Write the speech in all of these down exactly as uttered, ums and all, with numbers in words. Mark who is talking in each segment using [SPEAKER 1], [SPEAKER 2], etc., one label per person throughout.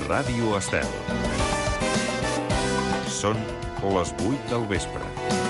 [SPEAKER 1] Ràdio Estel. Són les vuit del vespre.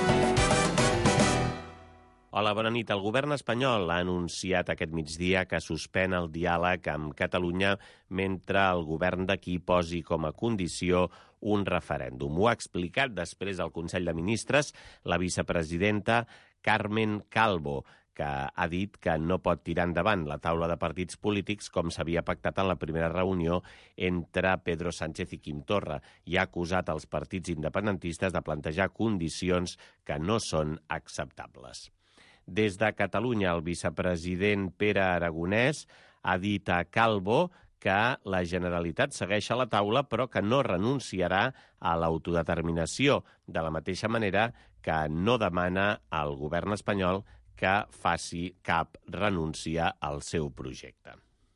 [SPEAKER 2] Hola, bona nit. El govern espanyol ha anunciat aquest migdia que suspèn el diàleg amb Catalunya mentre el govern d'aquí posi com a condició un referèndum. Ho ha explicat després del Consell de Ministres la vicepresidenta Carmen Calvo, que ha dit que no pot tirar endavant la taula de partits polítics com s'havia pactat en la primera reunió entre Pedro Sánchez i Quim Torra i ha acusat els partits independentistes de plantejar condicions que no són acceptables. Des de Catalunya, el vicepresident Pere Aragonès ha dit a Calvo que la Generalitat segueix a la taula però que no renunciarà a l'autodeterminació, de la mateixa manera que no demana al govern espanyol que faci cap renúncia al seu projecte.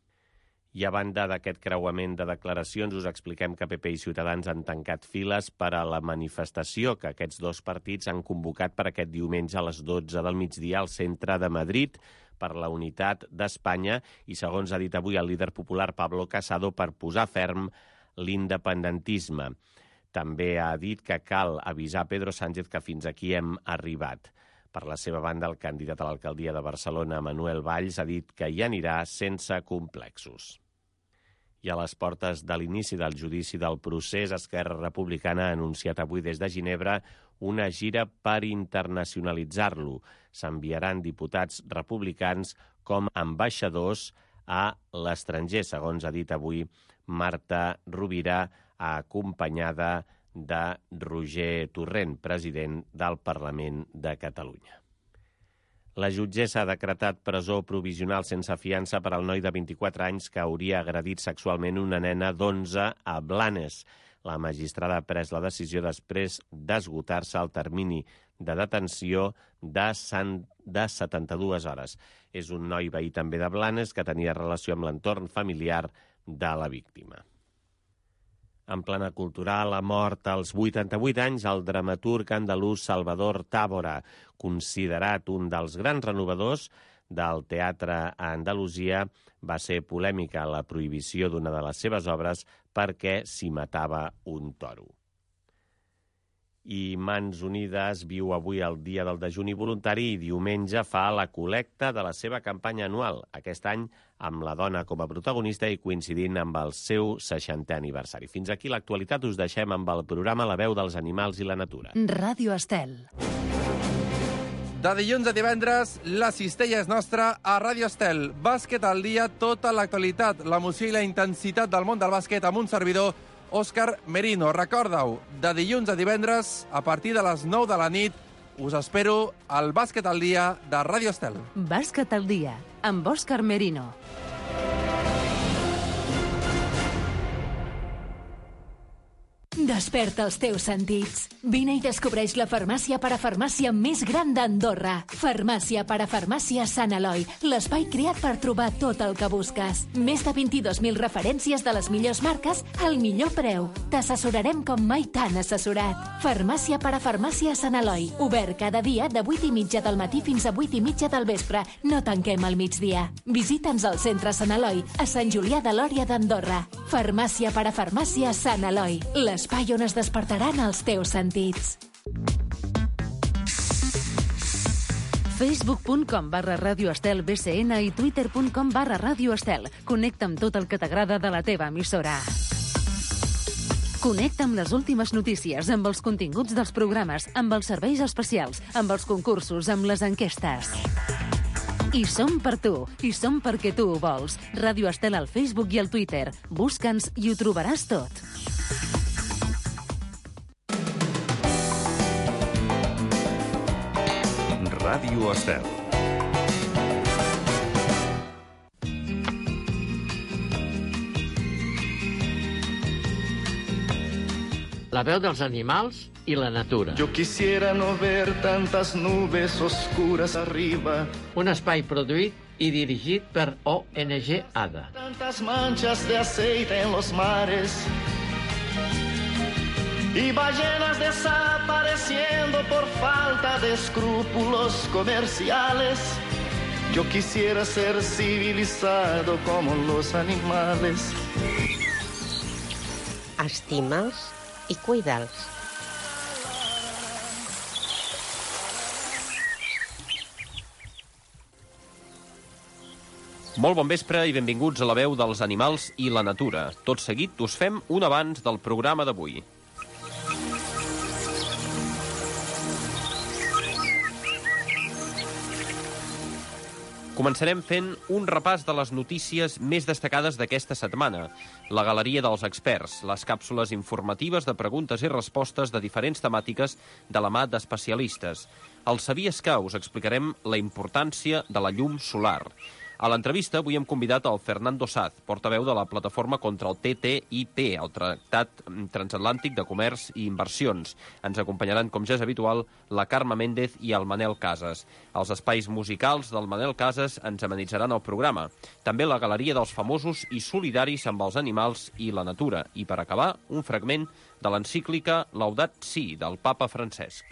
[SPEAKER 2] I a banda d'aquest creuament de declaracions, us expliquem que P P i Ciutadans han tancat files per a la manifestació que aquests dos partits han convocat per aquest diumenge a les dotze del migdia al centre de Madrid per la unitat d'Espanya i, segons ha dit avui el líder popular Pablo Casado, per posar ferm l'independentisme. També ha dit que cal avisar Pedro Sánchez que fins aquí hem arribat. Per la seva banda, el candidat a l'alcaldia de Barcelona, Manuel Valls, ha dit que hi anirà sense complexos. I a les portes de l'inici del judici del procés, Esquerra Republicana ha anunciat avui des de Ginebra una gira per internacionalitzar-lo. S'enviaran diputats republicans com ambaixadors a l'estranger, segons ha dit avui Marta Rovira, acompanyada de Roger Torrent, president del Parlament de Catalunya. La jutgessa ha decretat presó provisional sense fiança per al noi de vint-i-quatre anys que hauria agredit sexualment una nena d'onze a Blanes. La magistrada ha pres la decisió després d'esgotar-se el termini de detenció de, de setanta-dues hores. És un noi veí també de Blanes que tenia relació amb l'entorn familiar de la víctima. En plana cultural, ha mort als vuitanta-vuit anys el dramaturg andalús Salvador Tàbora, considerat un dels grans renovadors del teatre a Andalusia. Va ser polèmica la prohibició d'una de les seves obres perquè s'hi matava un toro. I Mans Unides viu avui el Dia del Dejuni Voluntari i diumenge fa la col·lecta de la seva campanya anual, aquest any amb la dona com a protagonista i coincidint amb el seu seixantè aniversari. Fins aquí l'actualitat, us deixem amb el programa La veu dels animals i la natura.
[SPEAKER 3] Ràdio Estel.
[SPEAKER 4] De dilluns a divendres, la cistella és nostra a Ràdio Estel. Bàsquet al dia, tota l'actualitat, l'emoció i la intensitat del món del bàsquet amb un servidor, Òscar Merino. Recorda-ho, de dilluns a divendres, a partir de les nou de la nit, us espero al Bàsquet al dia de Ràdio Estel.
[SPEAKER 3] Bàsquet al dia, amb Òscar Merino. Desperta els teus sentits. Vine i descobreix la farmàcia parafarmàcia més gran d'Andorra. Farmàcia parafarmàcia Sant Eloi, l'espai creat per trobar tot el que busques. Més de vint-i-dos mil referències de les millors marques al millor preu. T'assessorarem com mai t'han assessorat. Farmàcia parafarmàcia Sant Eloi, obert cada dia de vuit i mitja del matí fins a vuit i mitja del vespre. No tanquem al migdia. Visita'ns al centre Sant Eloi, a Sant Julià de Lòria d'Andorra. Farmàcia parafarmàcia Sant Eloi, l'espai on es despertaran els teus sentits. facebook punt com barra Ràdio Estel B C N i twitter punt com barra Ràdio Estel. Connecta amb tot el que t'agrada de la teva emissora. Connecta amb les últimes notícies, amb els continguts dels programes, amb els serveis especials, amb els concursos, amb les enquestes. I som per tu, i som perquè tu ho vols. Ràdio Estel al Facebook i al Twitter. Busca'ns i ho trobaràs tot.
[SPEAKER 1] Ràdio Estel.
[SPEAKER 5] La veu dels animals i la natura.
[SPEAKER 6] Yo quisiera no ver tantas nubes oscuras arriba.
[SPEAKER 5] Un espai produït i dirigit per O N G ADA.
[SPEAKER 6] Tantas manchas de aceite en los mares. Y ballenas desapareciendo por falta de escrúpulos comerciales. Yo quisiera ser civilizado como los animales.
[SPEAKER 7] estima'ls i cuida'ls.
[SPEAKER 8] Molt bon vespre i benvinguts a la veu dels animals i la natura. Tot seguit us fem un avanç del programa d'avui. Començarem fent un repàs de les notícies més destacades d'aquesta setmana. La galeria dels experts, les càpsules informatives de preguntes i respostes de diferents temàtiques de la mà d'especialistes. Al Sabies que us explicarem la importància de la llum solar. A l'entrevista avui hem convidat el Fernando Saz, portaveu de la plataforma contra el T T I P, el Tractat Transatlàntic de Comerç i Inversions. Ens acompanyaran, com ja és habitual, la Carme Méndez i el Manel Casas. Els espais musicals del Manel Casas ens amenitzaran el programa. També la galeria dels famosos i solidaris amb els animals i la natura. I per acabar, un fragment de l'encíclica Laudat Si, del papa Francesc.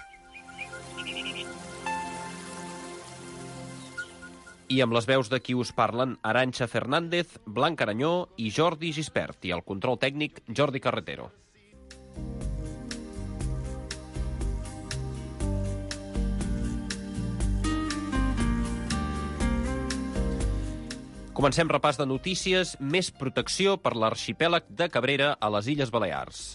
[SPEAKER 8] I amb les veus de qui us parlen, Arantxa Fernández, Blanc Aranyó i Jordi Gispert, i el control tècnic, Jordi Carretero. Comencem repàs de notícies. Més protecció per l'arxipèlag de Cabrera a les Illes Balears.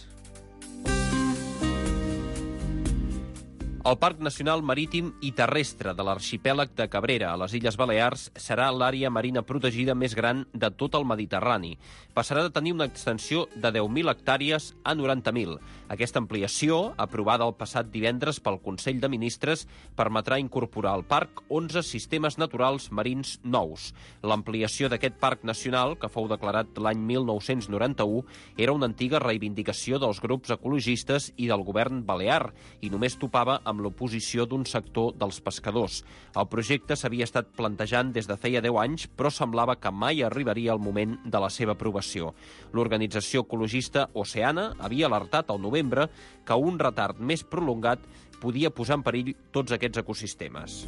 [SPEAKER 8] El Parc Nacional Marítim i Terrestre de l'arxipèlag de Cabrera a les Illes Balears serà l'àrea marina protegida més gran de tot el Mediterrani. Passarà de tenir una extensió de deu mil hectàrees a noranta mil. Aquesta ampliació, aprovada el passat divendres pel Consell de Ministres, permetrà incorporar al parc onze sistemes naturals marins nous. L'ampliació d'aquest parc nacional, que fou declarat l'any mil nou-cents noranta-u, era una antiga reivindicació dels grups ecologistes i del govern balear, i només topava amb l'oposició d'un sector dels pescadors. El projecte s'havia estat plantejant des de feia deu anys, però semblava que mai arribaria el moment de la seva aprovació. L'organització ecologista Oceana havia alertat al novembre que un retard més prolongat podia posar en perill tots aquests ecosistemes.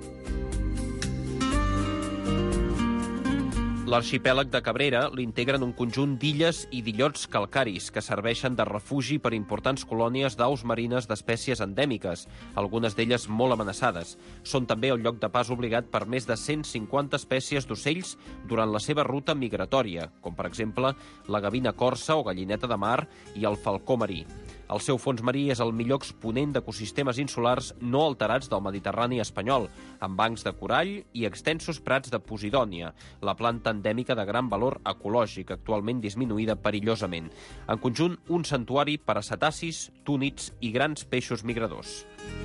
[SPEAKER 8] L'arxipèlag de Cabrera l'integren un conjunt d'illes i d'illots calcaris que serveixen de refugi per importants colònies d'aus marines d'espècies endèmiques, algunes d'elles molt amenaçades. Són també el lloc de pas obligat per més de cent cinquanta espècies d'ocells durant la seva ruta migratòria, com per exemple la gavina corsa o gallineta de mar i el falcó marí. El seu fons marí és el millor exponent d'ecosistemes insulars no alterats del Mediterrani espanyol, amb bancs de corall i extensos prats de posidònia, la planta endèmica de gran valor ecològic, actualment disminuïda perillosament. En conjunt, un santuari per a cetacis, túnids i grans peixos migradors.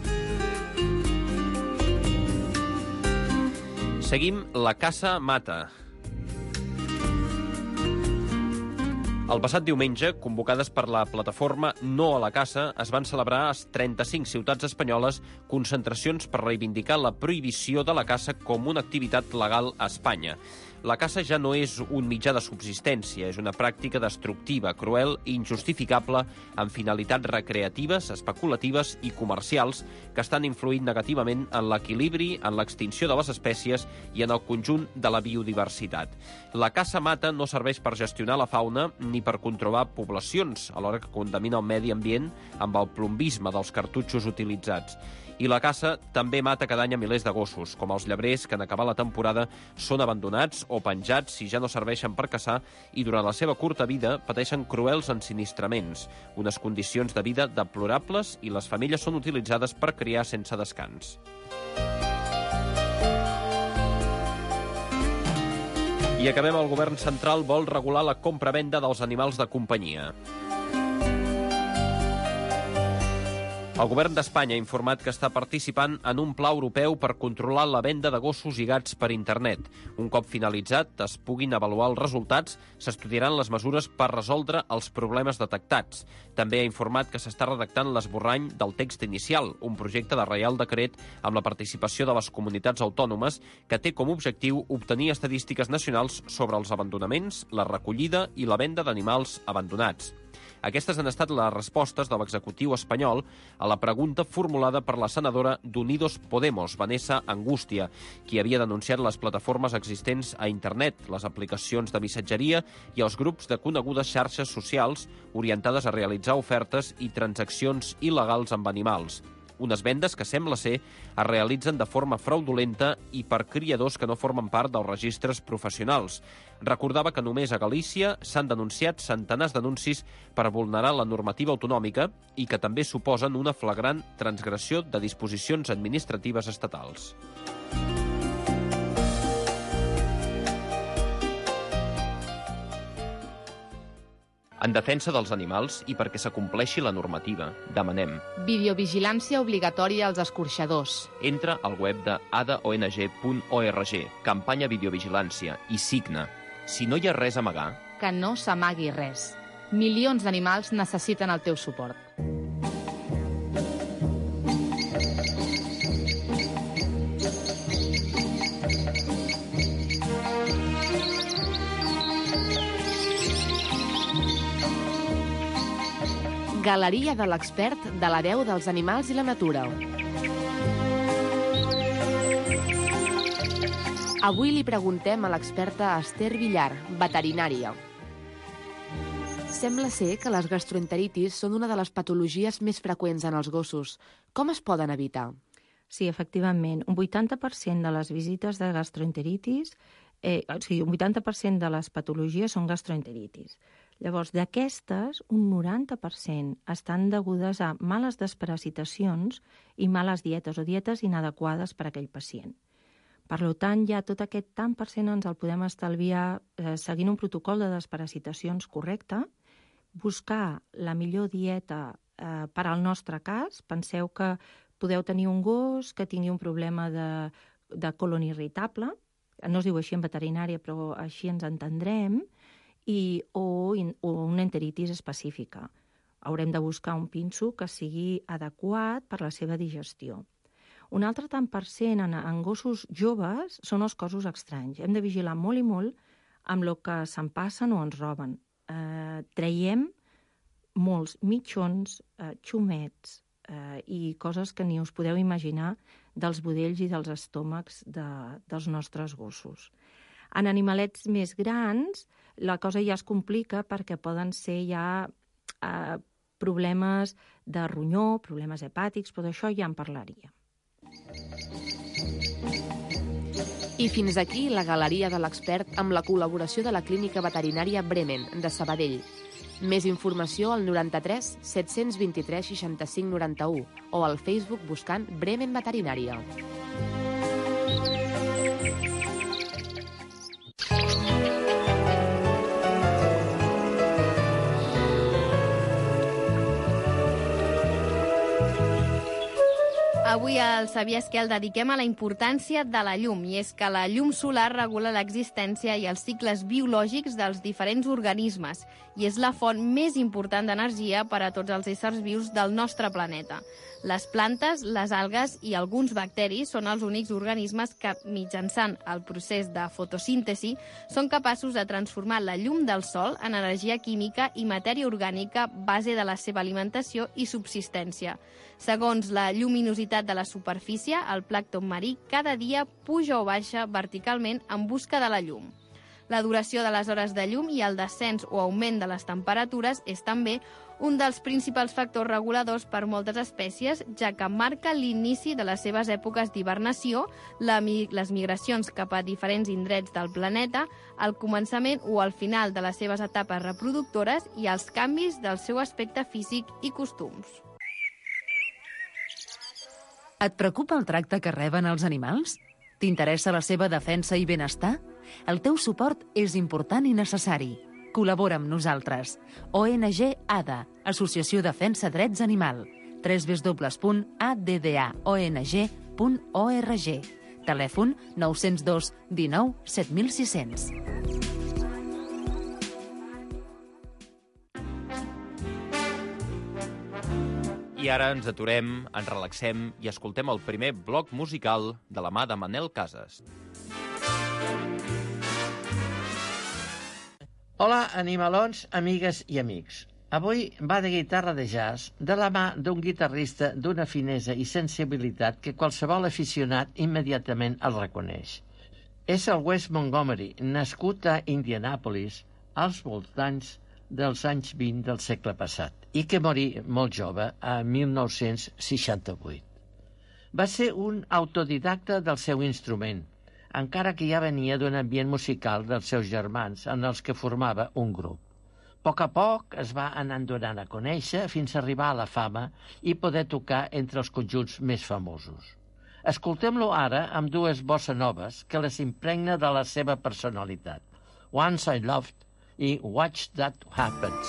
[SPEAKER 8] Seguim la caça mata. El passat diumenge, convocades per la plataforma No a la caça, es van celebrar a trenta-cinc ciutats espanyoles concentracions per reivindicar la prohibició de la caça com una activitat legal a Espanya. La caça ja no és un mitjà de subsistència, és una pràctica destructiva, cruel i injustificable amb finalitats recreatives, especulatives i comercials que estan influint negativament en l'equilibri, en l'extinció de les espècies i en el conjunt de la biodiversitat. La caça mata no serveix per gestionar la fauna ni per controlar poblacions, alhora que contamina el medi ambient amb el plombisme dels cartutxos utilitzats. I la caça també mata cada any a milers de gossos, com els llebrers que en acabar la temporada són abandonats o penjats si ja no serveixen per caçar i durant la seva curta vida pateixen cruels ensinistraments, unes condicions de vida deplorables i les femelles són utilitzades per criar sense descans. I acabem, el govern central vol regular la compra-venda dels animals de companyia. El govern d'Espanya ha informat que està participant en un pla europeu per controlar la venda de gossos i gats per internet. Un cop finalitzat, es puguin avaluar els resultats, s'estudiaran les mesures per resoldre els problemes detectats. També ha informat que s'està redactant l'esborrany del text inicial, un projecte de Reial Decret amb la participació de les comunitats autònomes que té com a objectiu obtenir estadístiques nacionals sobre els abandonaments, la recollida i la venda d'animals abandonats. Aquestes han estat les respostes de l'executiu espanyol a la pregunta formulada per la senadora d'Unidos Podemos, Vanessa Angustia, qui havia denunciat les plataformes existents a internet, les aplicacions de missatgeria i els grups de conegudes xarxes socials orientades a realitzar ofertes i transaccions il·legals amb animals. Unes vendes que sembla ser es realitzen de forma fraudulenta i per criadors que no formen part dels registres professionals. Recordava que només a Galícia s'han denunciat centenars d'anuncis per vulnerar la normativa autonòmica i que també suposen una flagrant transgressió de disposicions administratives estatals. En defensa dels animals i perquè s'acompleixi la normativa, demanem
[SPEAKER 9] videovigilància obligatòria als escorxadors.
[SPEAKER 8] Entra al web de a d a o n g punt org, campanya videovigilància, i signa. Si no hi ha res a amagar...
[SPEAKER 9] Que no s'amagui res. Milions d'animals necessiten el teu suport. Galeria de l'expert de la veu dels animals i la natura. Avui li preguntem a l'experta Esther Villar, veterinària. Sembla ser que les gastroenteritis són una de les patologies més freqüents en els gossos. Com es poden evitar?
[SPEAKER 10] Sí, efectivament. Un vuitanta per cent de les visites de gastroenteritis, eh, o sigui, un vuitanta per cent de les patologies són gastroenteritis. Llavors, d'aquestes, un noranta per cent estan degudes a males desparasitacions i males dietes o dietes inadequades per a aquell pacient. Per tant, ja tot aquest tant per cent ens el podem estalviar eh, seguint un protocol de desparasitacions correcte, buscar la millor dieta eh, per al nostre cas. Penseu que podeu tenir un gos que tingui un problema de, de colon irritable, no es diu així en veterinària, però així ens entendrem, i, o, o una enteritis específica. Haurem de buscar un pinso que sigui adequat per la seva digestió. Un altre tant per cent en, en gossos joves són els cossos estranys. Hem de vigilar molt i molt amb el que se'n passen o ens roben. Eh, traiem molts mitjons, eh, xumets eh, i coses que ni us podeu imaginar dels budells i dels estómacs de, dels nostres gossos. En animalets més grans, la cosa ja es complica perquè poden ser ja eh, problemes de ronyó, problemes hepàtics, però d'això ja en parlaria.
[SPEAKER 9] I fins aquí la Galeria de l'expert amb la col·laboració de la Clínica Veterinària Bremen, de Sabadell. Més informació al noranta-tres set-cents vint-i-tres seixanta-cinc noranta-u o al Facebook buscant Bremen Veterinària.
[SPEAKER 11] Avui al Sabies què el dediquem a la importància de la llum, i és que la llum solar regula l'existència i els cicles biològics dels diferents organismes i és la font més important d'energia per a tots els éssers vius del nostre planeta. Les plantes, les algues i alguns bacteris són els únics organismes que, mitjançant el procés de fotosíntesi, són capaços de transformar la llum del sol en energia química i matèria orgànica base de la seva alimentació i subsistència. Segons la lluminositat de la superfície, el plàncton marí cada dia puja o baixa verticalment en busca de la llum. La duració de les hores de llum i el descens o augment de les temperatures és també un dels principals factors reguladors per moltes espècies, ja que marca l'inici de les seves èpoques d'hibernació, la, les migracions cap a diferents indrets del planeta, el començament o el final de les seves etapes reproductores i els canvis del seu aspecte físic i costums.
[SPEAKER 3] Et preocupa el tracte que reben els animals? T'interessa la seva defensa i benestar? El teu suport és important i necessari. Col·labora amb nosaltres. O N G A D A, Associació Defensa Drets Animal. w w w punt a d d a o n g punt org. Telèfon nou zero dos dinou set mil sis cents.
[SPEAKER 8] I ara ens aturem, ens relaxem i escoltem el primer bloc musical de la mà de Manel Casas.
[SPEAKER 5] Hola, animalons, amigues i amics. Avui va de guitarra de jazz de la mà d'un guitarrista d'una finesa i sensibilitat que qualsevol aficionat immediatament el reconeix. És el Wes Montgomery, nascut a Indianapolis als voltants dels anys vint del segle passat i que morí molt jove a mil nou-cents seixanta-vuit. Va ser un autodidacta del seu instrument, encara que ja venia d'un ambient musical dels seus germans en els que formava un grup. A poc a poc es va anar donant a conèixer fins a arribar a la fama i poder tocar entre els conjunts més famosos. Escoltem-lo ara amb dues bossa noves que les impregna de la seva personalitat. Once I Loved i Watch That Happens.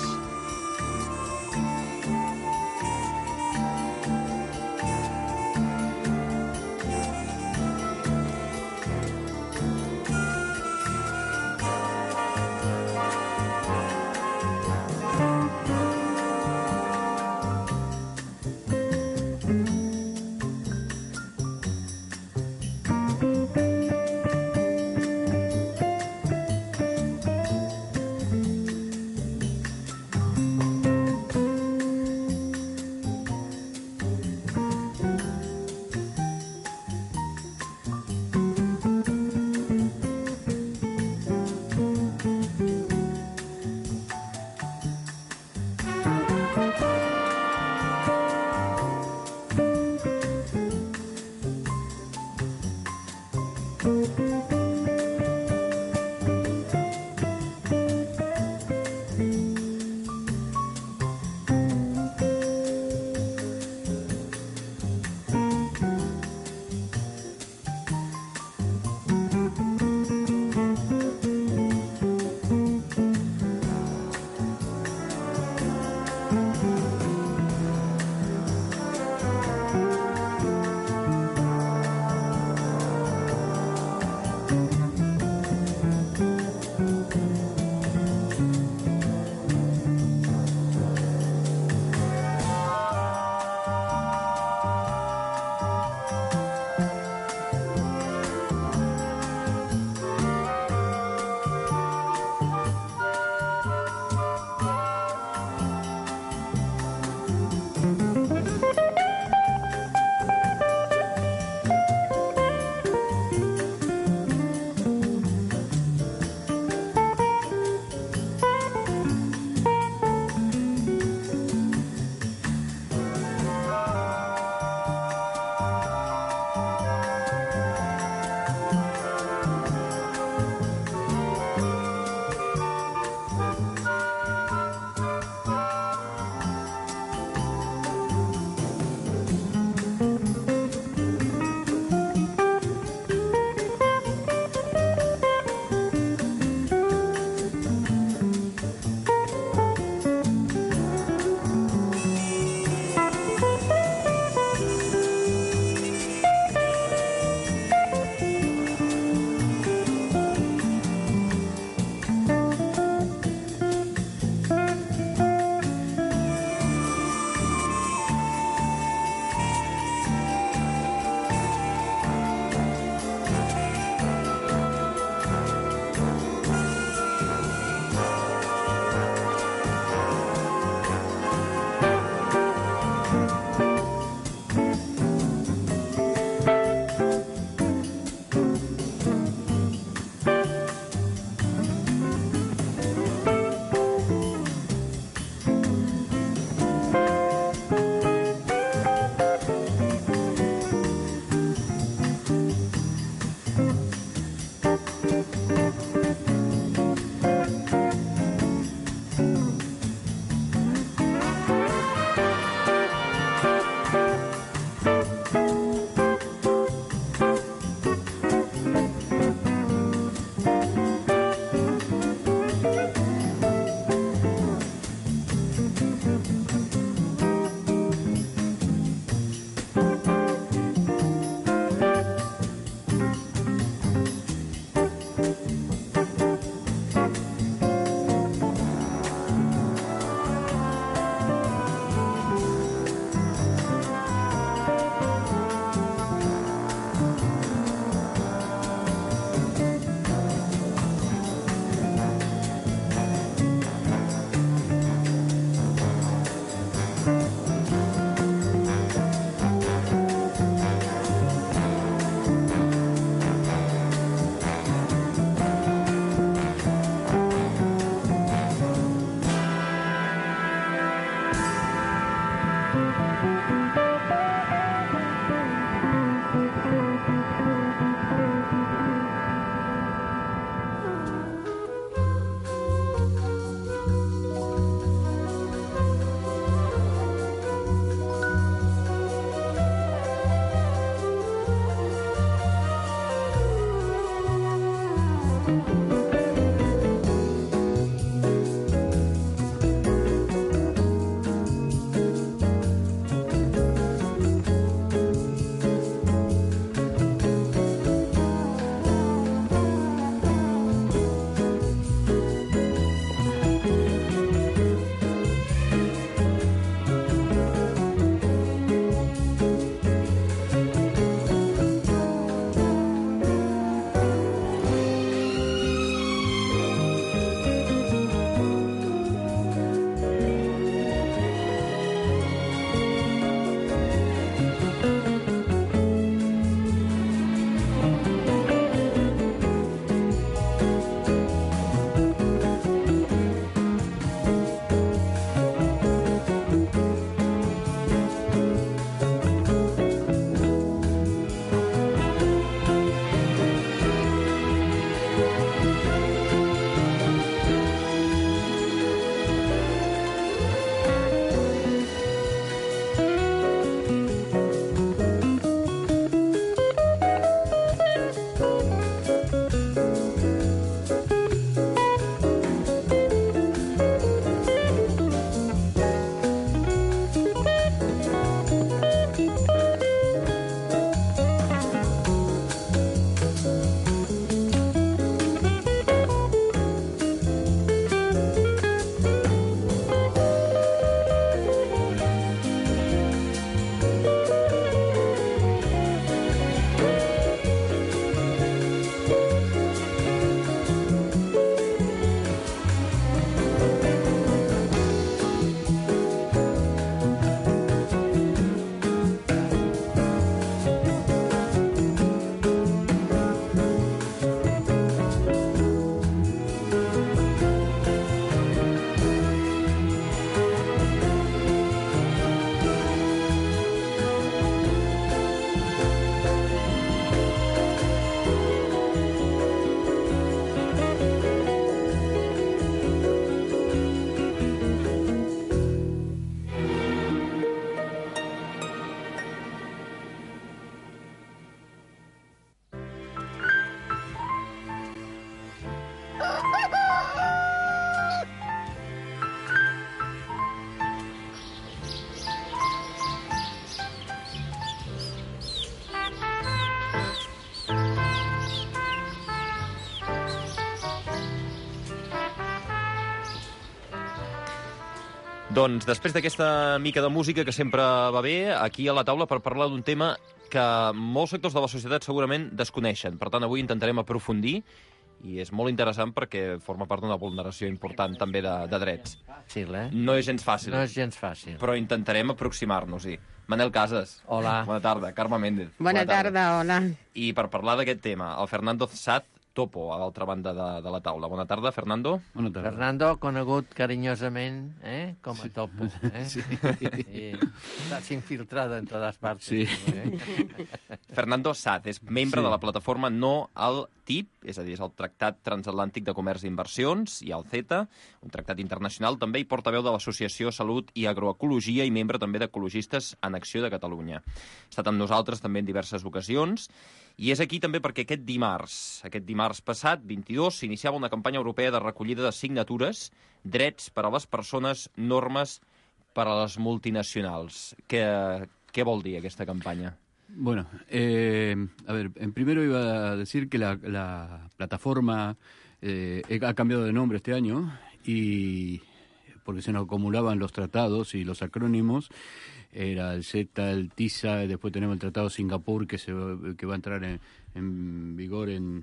[SPEAKER 8] Doncs després d'aquesta mica de música que sempre va bé, aquí a la taula per parlar d'un tema que molts sectors de la societat segurament desconeixen. Per tant, avui intentarem aprofundir i és molt interessant perquè forma part d'una vulneració important també de, de drets.
[SPEAKER 5] Fàcil, eh?
[SPEAKER 8] No és gens fàcil.
[SPEAKER 5] No és gens fàcil.
[SPEAKER 8] Però intentarem aproximar-nos-hi. Manel Casas.
[SPEAKER 5] Hola.
[SPEAKER 8] Bona tarda. Carme Méndez.
[SPEAKER 12] Bona, Bona tarda. tarda, hola.
[SPEAKER 8] I per parlar d'aquest tema, el Fernando Saz Topo, a l'altra banda de, de la taula. Bona tarda, Fernando.
[SPEAKER 13] Bona tarda.
[SPEAKER 5] Fernando, conegut carinyosament eh, com a Topo. Eh? Sí. I estàs infiltrado en totes parts.
[SPEAKER 13] Sí.
[SPEAKER 5] Eh?
[SPEAKER 8] Fernando Saz és membre
[SPEAKER 13] Sí.
[SPEAKER 8] de la plataforma No al T I P, és a dir, és el Tractat Transatlàntic de Comerç i Inversions, i el CETA, un tractat internacional també, i portaveu de l'Associació Salut i Agroecologia i membre també d'Ecologistes en Acció de Catalunya. Ha estat amb nosaltres també en diverses ocasions, i és aquí també perquè aquest dimarts, aquest dimarts passat, vint-i-dos, s'iniciava una campanya europea de recollida de signatures, drets per a les persones, normes per a les multinacionals. Què, què vol dir aquesta campanya?
[SPEAKER 13] Bueno, eh, a ver, en primero iba a decir que la, la plataforma eh, ha cambiado de nombre este año y porque se nos acumulaban los tratados y los acrónimos. Era el CETA, el TISA, y después tenemos el Tratado Singapur que se que va a entrar en, en vigor en,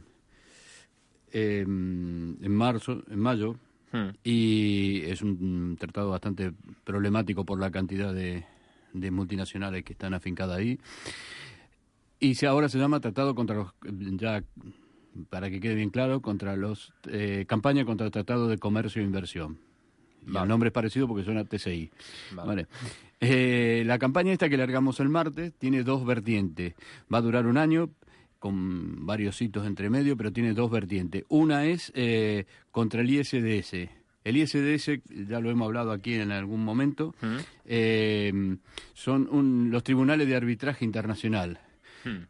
[SPEAKER 13] en en marzo, en mayo, hmm. y es un tratado bastante problemático por la cantidad de, de multinacionales que están afincadas ahí. Y se, ahora se llama Tratado contra los, ya para que quede bien claro, contra los eh, campaña contra el Tratado de Comercio e Inversión. Y vale. El nombre es parecido porque suena T C I. Vale. Vale. Eh, la campaña esta que largamos el martes tiene dos vertientes. Va a durar un año con varios hitos entre medio, pero tiene dos vertientes. Una es eh, contra el I S D S. El I S D S, ya lo hemos hablado aquí en algún momento, ¿Mm? eh, son un, los tribunales de arbitraje internacional, ¿Mm?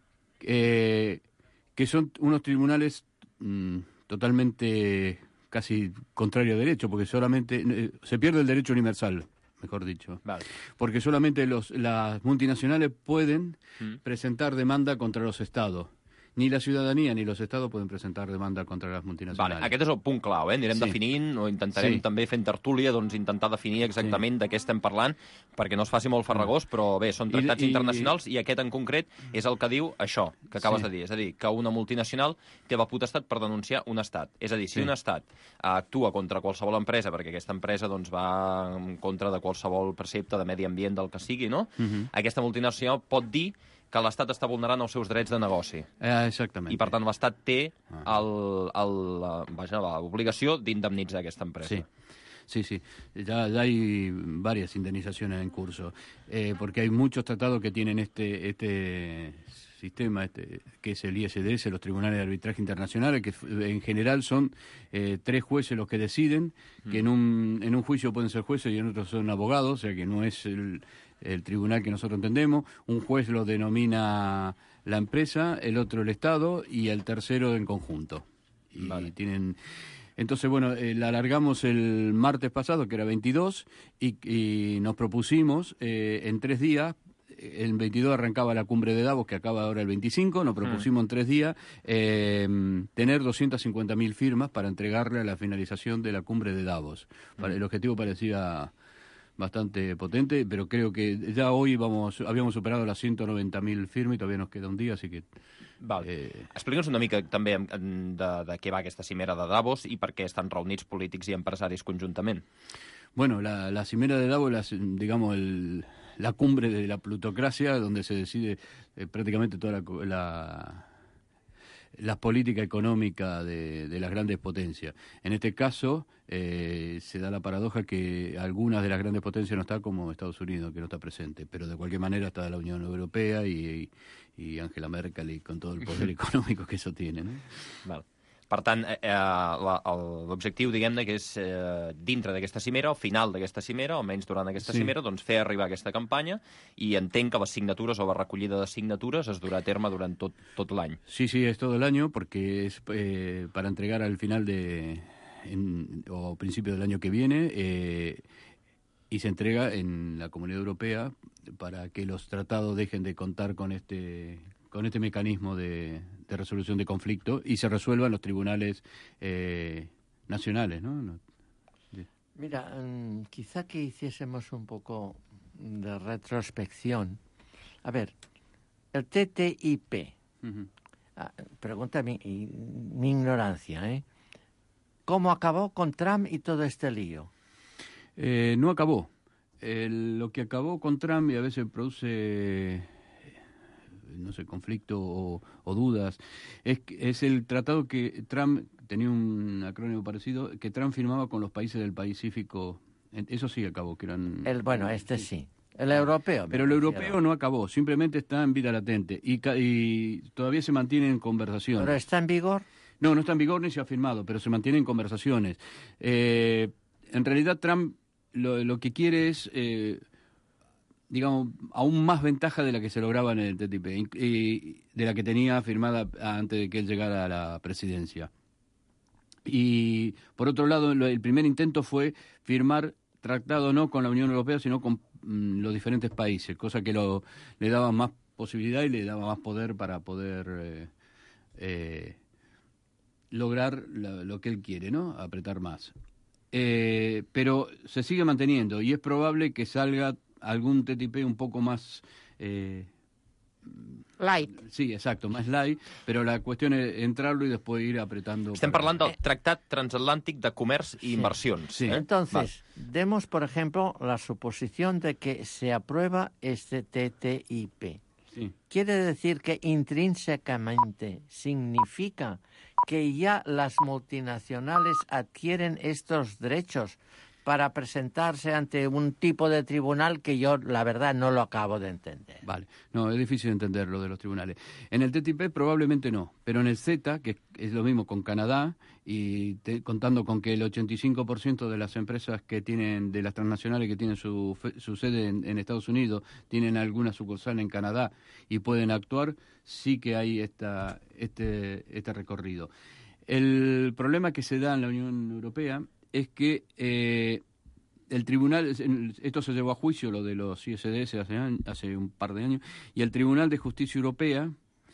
[SPEAKER 13] eh, que son unos tribunales mm, totalmente casi contrario a derecho, porque solamente eh, se pierde el derecho universal, mejor dicho. Vale. Porque solamente los, las multinacionales pueden ¿Mm? presentar demanda contra los estados. Ni la ciutadania ni los estados poden presentar demanda contra les multinacionals.
[SPEAKER 8] Vale, aquest és el punt clau, eh? Anirem sí. definint, o intentarem sí. també fent tertúlia, doncs intentar definir exactament sí. de què estem parlant, perquè no es faci molt farragós, però bé, són tractats I, i, internacionals, i aquest en concret és el que diu això, que acabes sí. de dir, és a dir, que una multinacional té la potestat per denunciar un estat. És a dir, si sí. un estat actua contra qualsevol empresa, perquè aquesta empresa doncs, va en contra de qualsevol precepte de medi ambient, del que sigui, no? Uh-huh. Aquesta multinacional pot dir que l'Estat està vulnerant els seus drets de negoci.
[SPEAKER 13] Eh, exactament.
[SPEAKER 8] I, per tant, l'Estat té el, el, vaja, l'obligació d'indemnitzar aquesta empresa.
[SPEAKER 13] Sí. Sí, sí, ya, ya hay varias indemnizaciones en curso, eh, porque hay muchos tratados que tienen este este sistema, este que es el I S D S, los tribunales de arbitraje internacionales, que en general son eh, tres jueces los que deciden, mm. que en un, en un juicio pueden ser jueces y en otro son abogados, o sea que no es el, el tribunal que nosotros entendemos. Un juez lo denomina la empresa, el otro el Estado y el tercero en conjunto. Y vale. tienen... Entonces, bueno, eh, la alargamos el martes pasado, que era veintidós, y, y nos propusimos eh, en tres días, el veintidós arrancaba la cumbre de Davos, que acaba ahora el veinticinco, nos propusimos mm. en tres días eh, tener doscientas cincuenta mil firmas para entregarle a la finalización de la cumbre de Davos. Mm. El objetivo parecía bastante potente, pero creo que ya hoy vamos habíamos superado las ciento noventa mil firmas y todavía nos queda un día, así que...
[SPEAKER 8] Val. Eh... Explica'ns una mica també de, de què va aquesta cimera de Davos i per què estan reunits polítics i empresaris conjuntament.
[SPEAKER 13] Bueno, la, la cimera de Davos, la, digamos, el, la cumbre de la plutocracia, donde se decide eh, prácticamente toda la... la la política económica de, de las grandes potencias. En este caso, eh, se da la paradoja que algunas de las grandes potencias no están, como Estados Unidos, que no está presente, pero de cualquier manera está la Unión Europea y, y Angela Merkel y con todo el poder económico que eso tiene, ¿no?
[SPEAKER 8] Vale. Per tant, eh, l'objectiu, diguem-ne, que és eh, dintre d'aquesta cimera, al final d'aquesta cimera, almenys durant aquesta sí. cimera, doncs fer arribar aquesta campanya, i entenc que les signatures o la recollida de signatures es durà a terme durant tot, tot l'any.
[SPEAKER 13] Sí, sí, es todo el año, porque es eh, para entregar al final de, en, o principio del año que viene, eh, y se entrega en la Comunidad Europea para que los tratados dejen de contar con este... con este mecanismo de, de resolución de conflicto y se resuelvan los tribunales eh, nacionales, ¿no?
[SPEAKER 5] Mira, um, quizá que hiciésemos un poco de retrospección. A ver, el T T I P. Uh-huh. Ah, pregunta mi, mi ignorancia, ¿eh? ¿Cómo acabó con Trump y todo este lío?
[SPEAKER 13] Eh, no acabó. Eh, lo que acabó con Trump y a veces produce, no sé, conflicto o, o dudas, es, es el tratado que Trump, tenía un acrónimo parecido, que Trump firmaba con los países del Pacífico. Eso sí acabó, que eran...
[SPEAKER 5] El, bueno, este sí. El europeo.
[SPEAKER 13] Pero el europeo no acabó, simplemente está en vida latente y, y todavía se mantiene en conversaciones.
[SPEAKER 5] ¿Pero está en vigor?
[SPEAKER 13] No, no está en vigor ni se ha firmado, pero se mantiene en conversaciones. Eh, en realidad Trump lo, lo que quiere es, eh, digamos, aún más ventaja de la que se lograba en el T T I P, y de la que tenía firmada antes de que él llegara a la presidencia. Y por otro lado, el primer intento fue firmar tratado no con la Unión Europea, sino con mm, los diferentes países, cosa que lo, le daba más posibilidad y le daba más poder para poder eh, eh, lograr la, lo que él quiere, ¿no? Apretar más. Eh, pero se sigue manteniendo y es probable que salga algún T T I P un poco más... Eh,
[SPEAKER 7] light.
[SPEAKER 13] Sí, exacto, más light, pero la cuestión es entrarlo y después ir apretando...
[SPEAKER 8] Estem
[SPEAKER 13] para...
[SPEAKER 8] parlant del Tractat Transatlàntic de Comerç i
[SPEAKER 5] Sí.
[SPEAKER 8] Inversions.
[SPEAKER 13] Sí.
[SPEAKER 8] Eh?
[SPEAKER 5] Entonces, Val. demos, por ejemplo, la suposición de que se aprueba este T T I P.
[SPEAKER 13] Sí.
[SPEAKER 5] Quiere decir que intrínsecamente significa que ya las multinacionales adquieren estos derechos para presentarse ante un tipo de tribunal que yo, la verdad, no lo acabo de entender.
[SPEAKER 13] Vale, no, es difícil entender lo de los tribunales. En el T T I P probablemente no, pero en el CETA, que es lo mismo con Canadá, y te, contando con que el ochenta y cinco por ciento de las empresas que tienen, de las transnacionales que tienen su, su sede en, en Estados Unidos, tienen alguna sucursal en Canadá y pueden actuar, sí que hay esta, este, este recorrido. El problema que se da en la Unión Europea es que eh, el tribunal, esto se llevó a juicio, lo de los I S D S hace, hace un par de años, y el Tribunal de Justicia Europea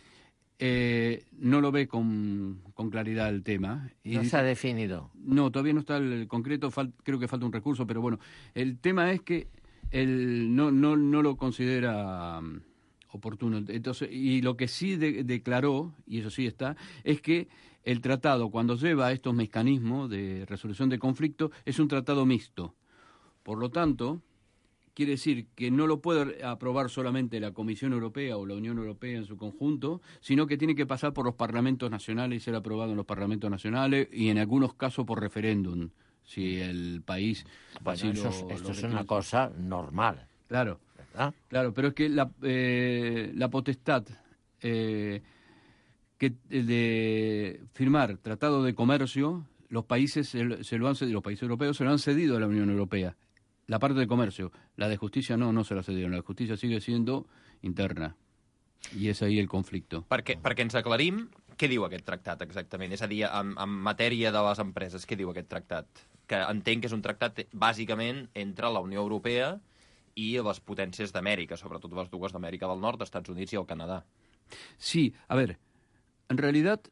[SPEAKER 13] eh, no lo ve con, con claridad el tema. Y
[SPEAKER 5] no se ha definido.
[SPEAKER 13] No, todavía no está el concreto, fal, creo que falta un recurso, pero bueno, el tema es que él no, no, no lo considera um, oportuno. Entonces, y lo que sí de, declaró, y eso sí está, es que el tratado, cuando lleva estos mecanismos de resolución de conflicto, es un tratado mixto. Por lo tanto, quiere decir que no lo puede aprobar solamente la Comisión Europea o la Unión Europea en su conjunto, sino que tiene que pasar por los parlamentos nacionales y ser aprobado en los parlamentos nacionales y en algunos casos por referéndum, si el país...
[SPEAKER 5] Bueno,
[SPEAKER 13] así
[SPEAKER 5] eso
[SPEAKER 13] lo,
[SPEAKER 5] es, esto
[SPEAKER 13] lo
[SPEAKER 5] es una cosa normal.
[SPEAKER 13] Claro,
[SPEAKER 5] ¿verdad?
[SPEAKER 13] Claro, pero es que la, eh, la potestad... Eh, que de firmar tratado de comercio, los países se, se lo han cedido, los países europeos se lo han cedido a la Unión Europea. La parte de comercio, la de justicia no, no se la cedieron. La de justicia sigue siendo interna. I és ahí el conflicte.
[SPEAKER 8] Perquè, perquè ens aclarim, què diu aquest tractat exactament? És a dir, en, en matèria de les empreses, què diu aquest tractat? Que entenc que és un tractat bàsicament entre la Unió Europea i les potències d'Amèrica, sobretot les dues d'Amèrica del Nord, Estats Units i el Canadà.
[SPEAKER 13] Sí, a ver... En realidad,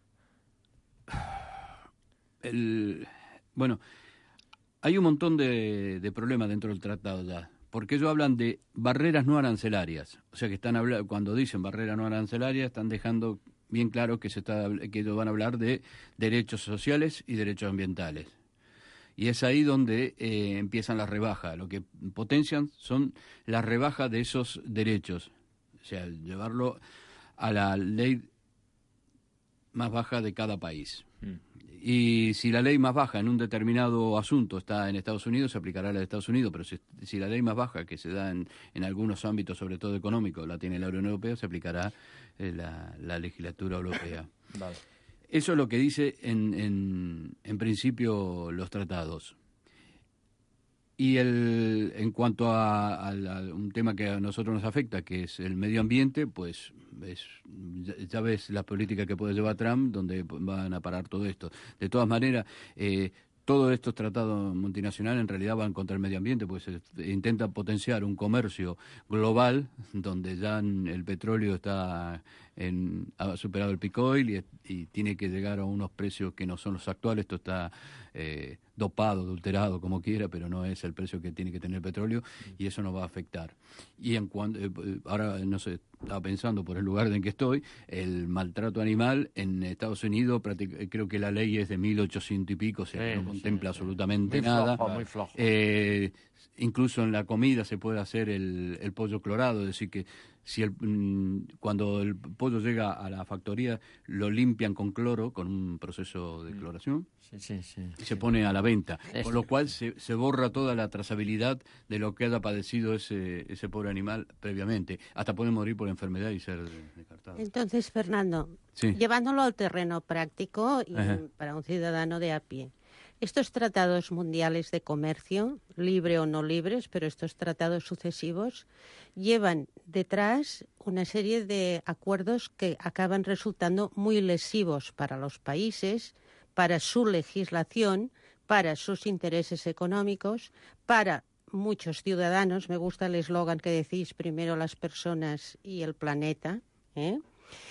[SPEAKER 13] el, bueno, hay un montón de, de problemas dentro del tratado ya, porque ellos hablan de barreras no arancelarias, o sea que están hablando, cuando dicen barreras no arancelarias están dejando bien claro que se está que ellos van a hablar de derechos sociales y derechos ambientales. Y es ahí donde eh, empiezan las rebajas. Lo que potencian son las rebajas de esos derechos, o sea, llevarlo a la ley más baja de cada país. Mm. Y si la ley más baja en un determinado asunto está en Estados Unidos, se aplicará a la de Estados Unidos, pero si, si la ley más baja que se da en, en algunos ámbitos, sobre todo económicos, la tiene la Unión Europea, se aplicará eh, la, la legislatura europea. Vale. Eso es lo que dice en, en, en principio los tratados. Y el, en cuanto a, a, a un tema que a nosotros nos afecta, que es el medio ambiente, pues es, ya ves la política que puede llevar Trump, donde van a parar todo esto. De todas maneras, eh, todos estos tratados multinacionales en realidad van contra el medio ambiente, pues se intenta potenciar un comercio global, donde ya el petróleo está en, ha superado el peak oil y, y tiene que llegar a unos precios que no son los actuales. Esto está eh, dopado, adulterado, como quiera, pero no es el precio que tiene que tener el petróleo y eso nos va a afectar. Y en cuanto, eh, ahora no sé, estaba pensando por el lugar en que estoy, el maltrato animal en Estados Unidos, creo que la ley es de mil ochocientos y pico, o sea, sí, no contempla sí, absolutamente muy nada.
[SPEAKER 5] Flojo, muy flojo.
[SPEAKER 13] Eh, incluso en la comida se puede hacer el, el pollo clorado, es decir que si el, cuando el pollo llega a la factoría lo limpian con cloro, con un proceso de cloración,
[SPEAKER 5] sí, sí, sí,
[SPEAKER 13] y
[SPEAKER 5] sí.
[SPEAKER 13] se pone a la venta, es con lo cual se, se borra toda la trazabilidad de lo que haya padecido ese, ese pobre animal previamente. Hasta puede morir por enfermedad y ser descartado.
[SPEAKER 12] Entonces, Fernando,
[SPEAKER 13] sí.
[SPEAKER 12] llevándolo al terreno práctico y
[SPEAKER 13] Ajá.
[SPEAKER 12] para un ciudadano de a pie, estos tratados mundiales de comercio, libre o no libres, pero estos tratados sucesivos, llevan detrás una serie de acuerdos que acaban resultando muy lesivos para los países, para su legislación, para sus intereses económicos, para muchos ciudadanos. Me gusta el eslogan que decís, primero las personas y el planeta, ¿eh?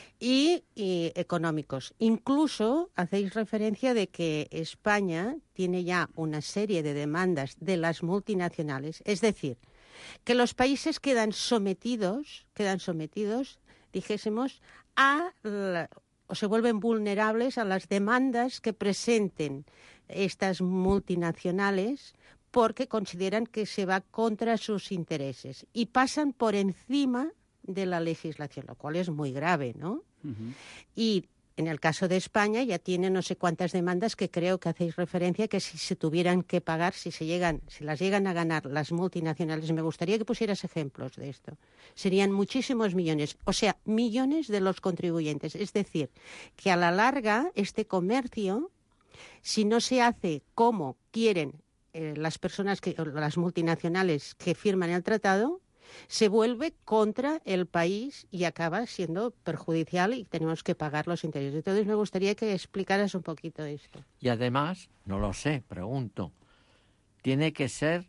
[SPEAKER 12] Y, y económicos. Incluso hacéis referencia de que España tiene ya una serie de demandas de las multinacionales, es decir, que los países quedan sometidos, quedan sometidos, dijésemos, a la, o se vuelven vulnerables a las demandas que presenten estas multinacionales porque consideran que se va contra sus intereses y pasan por encima de la legislación, lo cual es muy grave, ¿no? Uh-huh. Y en el caso de España ya tiene no sé cuántas demandas que creo que hacéis referencia que si se tuvieran que pagar, si se llegan, si las llegan a ganar las multinacionales, me gustaría que pusieras ejemplos de esto. Serían muchísimos millones, o sea, millones de los contribuyentes. Es decir, que a la larga este comercio, si no se hace como quieren eh, las personas, que, las multinacionales que firman el tratado, se vuelve contra el país y acaba siendo perjudicial y tenemos que pagar los intereses. Entonces me gustaría que explicaras un poquito esto.
[SPEAKER 5] Y además, no lo sé, pregunto, tiene que ser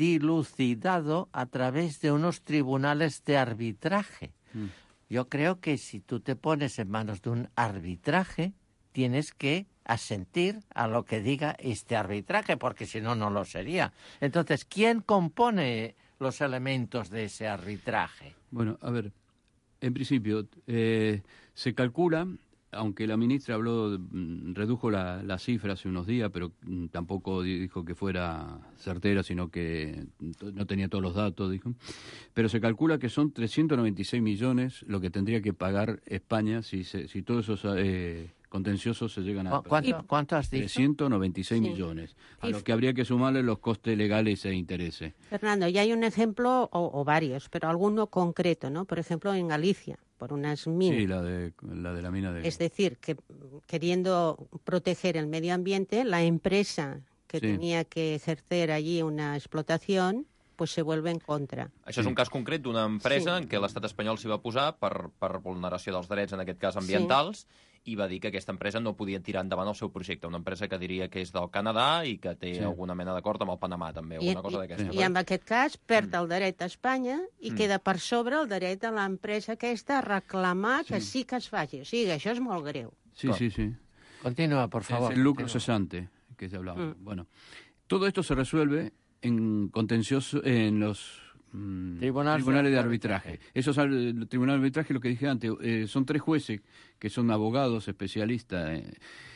[SPEAKER 5] dilucidado a través de unos tribunales de arbitraje. Mm. Yo creo que si tú te pones en manos de un arbitraje, tienes que asentir a lo que diga este arbitraje, porque si no, no lo sería. Entonces, ¿quién compone los elementos de ese arbitraje?
[SPEAKER 13] Bueno, a ver, en principio eh, se calcula, aunque la ministra habló, redujo la, la cifra hace unos días, pero tampoco dijo que fuera certera, sino que no tenía todos los datos, dijo. Pero se calcula que son trescientos noventa y seis millones lo que tendría que pagar España si, se, si todos esos eh, contenciosos se llegan a...
[SPEAKER 5] ¿Cuánto, ¿cuánto has dicho?
[SPEAKER 13] trescientos noventa y seis sí. millones, a y... lo que habría que sumarle los costes legales e intereses.
[SPEAKER 12] Fernando, ya hay un ejemplo, o, o varios, pero alguno concreto, ¿no? Por ejemplo, en Galicia, por unas minas.
[SPEAKER 13] Sí, la de la, de la mina de...
[SPEAKER 12] Es decir, que queriendo proteger el medio ambiente, la empresa que sí. tenía que ejercer allí una explotación, pues se vuelve en contra.
[SPEAKER 8] Això és un cas concret d'una empresa sí. en què l'estat espanyol s'hi va posar per, per vulneració dels drets, en aquest cas ambientals, sí. i va dir que aquesta empresa no podia tirar endavant el seu projecte. Una empresa que diria que és del Canadà i que té sí. alguna mena d'acord amb el Panamà, també, alguna I, cosa d'aquesta.
[SPEAKER 12] I, I en aquest cas perd el dret a Espanya i mm. queda per sobre el dret a l'empresa aquesta a reclamar sí. que sí que es faci. O sigui, això és molt greu.
[SPEAKER 13] Sí, sí, sí.
[SPEAKER 5] Continúa, por favor.
[SPEAKER 13] Es el lucro cesante que se hablaba. Mm. Bueno, todo esto se resuelve en contencioso, en los mmm, tribunales, tribunales de arbitraje. Esos tribunales de arbitraje, lo que dije antes, eh, son tres jueces que son abogados especialistas eh,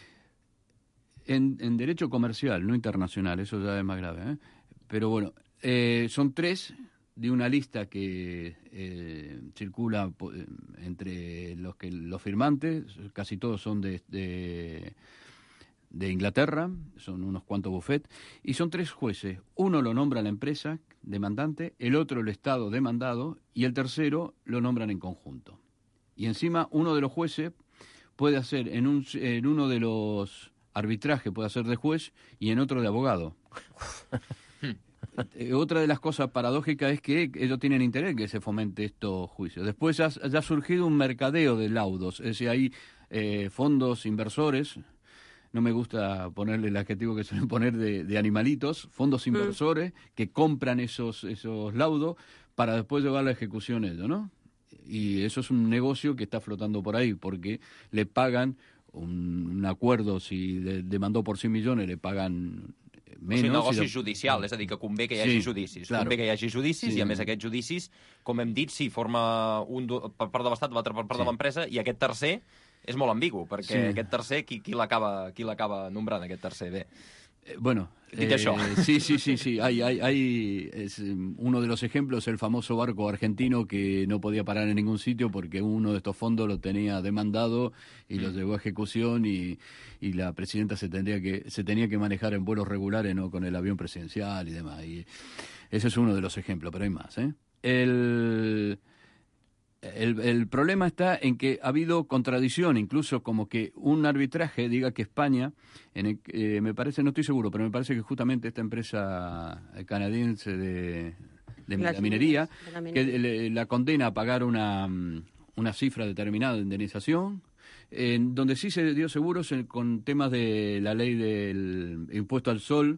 [SPEAKER 13] en, en derecho comercial, no internacional, eso ya es más grave, ¿eh? Pero bueno, eh, son tres de una lista que eh, circula eh, entre los que los firmantes, casi todos son de, de de Inglaterra, son unos cuantos bufetes, y son tres jueces. Uno lo nombra la empresa demandante, el otro el Estado demandado, y el tercero lo nombran en conjunto. Y encima uno de los jueces puede hacer, en, un, en uno de los arbitrajes puede hacer de juez y en otro de abogado. Otra de las cosas paradójicas es que ellos tienen interés en que se fomente estos juicios. Después ya, ya ha surgido un mercadeo de laudos, es decir, hay eh, fondos inversores, no me gusta ponerle el adjetivo que suelen poner de, de animalitos, fondos inversores mm. que compran esos esos laudos para después llevar a la ejecución ellos, ¿no? Y eso es un negocio que está flotando por ahí, porque le pagan un, un acuerdo, si de, demandó por cien millones, le pagan menys...
[SPEAKER 8] O sigui, negoci
[SPEAKER 13] de...
[SPEAKER 8] judicial, és a dir, que convé que hi hagi
[SPEAKER 13] sí,
[SPEAKER 8] judicis.
[SPEAKER 13] claro.
[SPEAKER 8] Convé que hi hagi judicis
[SPEAKER 13] sí.
[SPEAKER 8] i, a més, aquests judicis, com hem dit, sí, forma un per part de l'Estat, l'altre per part sí. de l'empresa, i aquest tercer és molt ambigu, perquè sí. aquest tercer, qui, qui l'acaba nombrant, aquest tercer? Bé.
[SPEAKER 13] Eh, bueno,
[SPEAKER 8] Dit
[SPEAKER 13] eh,
[SPEAKER 8] això.
[SPEAKER 13] sí, sí, sí, sí. Hay, hay, hay, es, uno de los ejemplos, el famoso barco argentino que no podía parar en ningún sitio porque uno de estos fondos lo tenía demandado y mm. lo llevó a ejecución y, y la presidenta se tendría que se tenía que manejar en vuelos regulares, no con el avión presidencial y demás. Y ese es uno de los ejemplos, pero hay más, ¿eh? El... El, el problema está en que ha habido contradicción, incluso como que un arbitraje diga que España, en el, eh, me parece, no estoy seguro, pero me parece que justamente esta empresa canadiense de, de la minería, la minería, que le, la condena a pagar una, una cifra determinada de indemnización, en donde sí se dio seguros en, con temas de la ley del impuesto al sol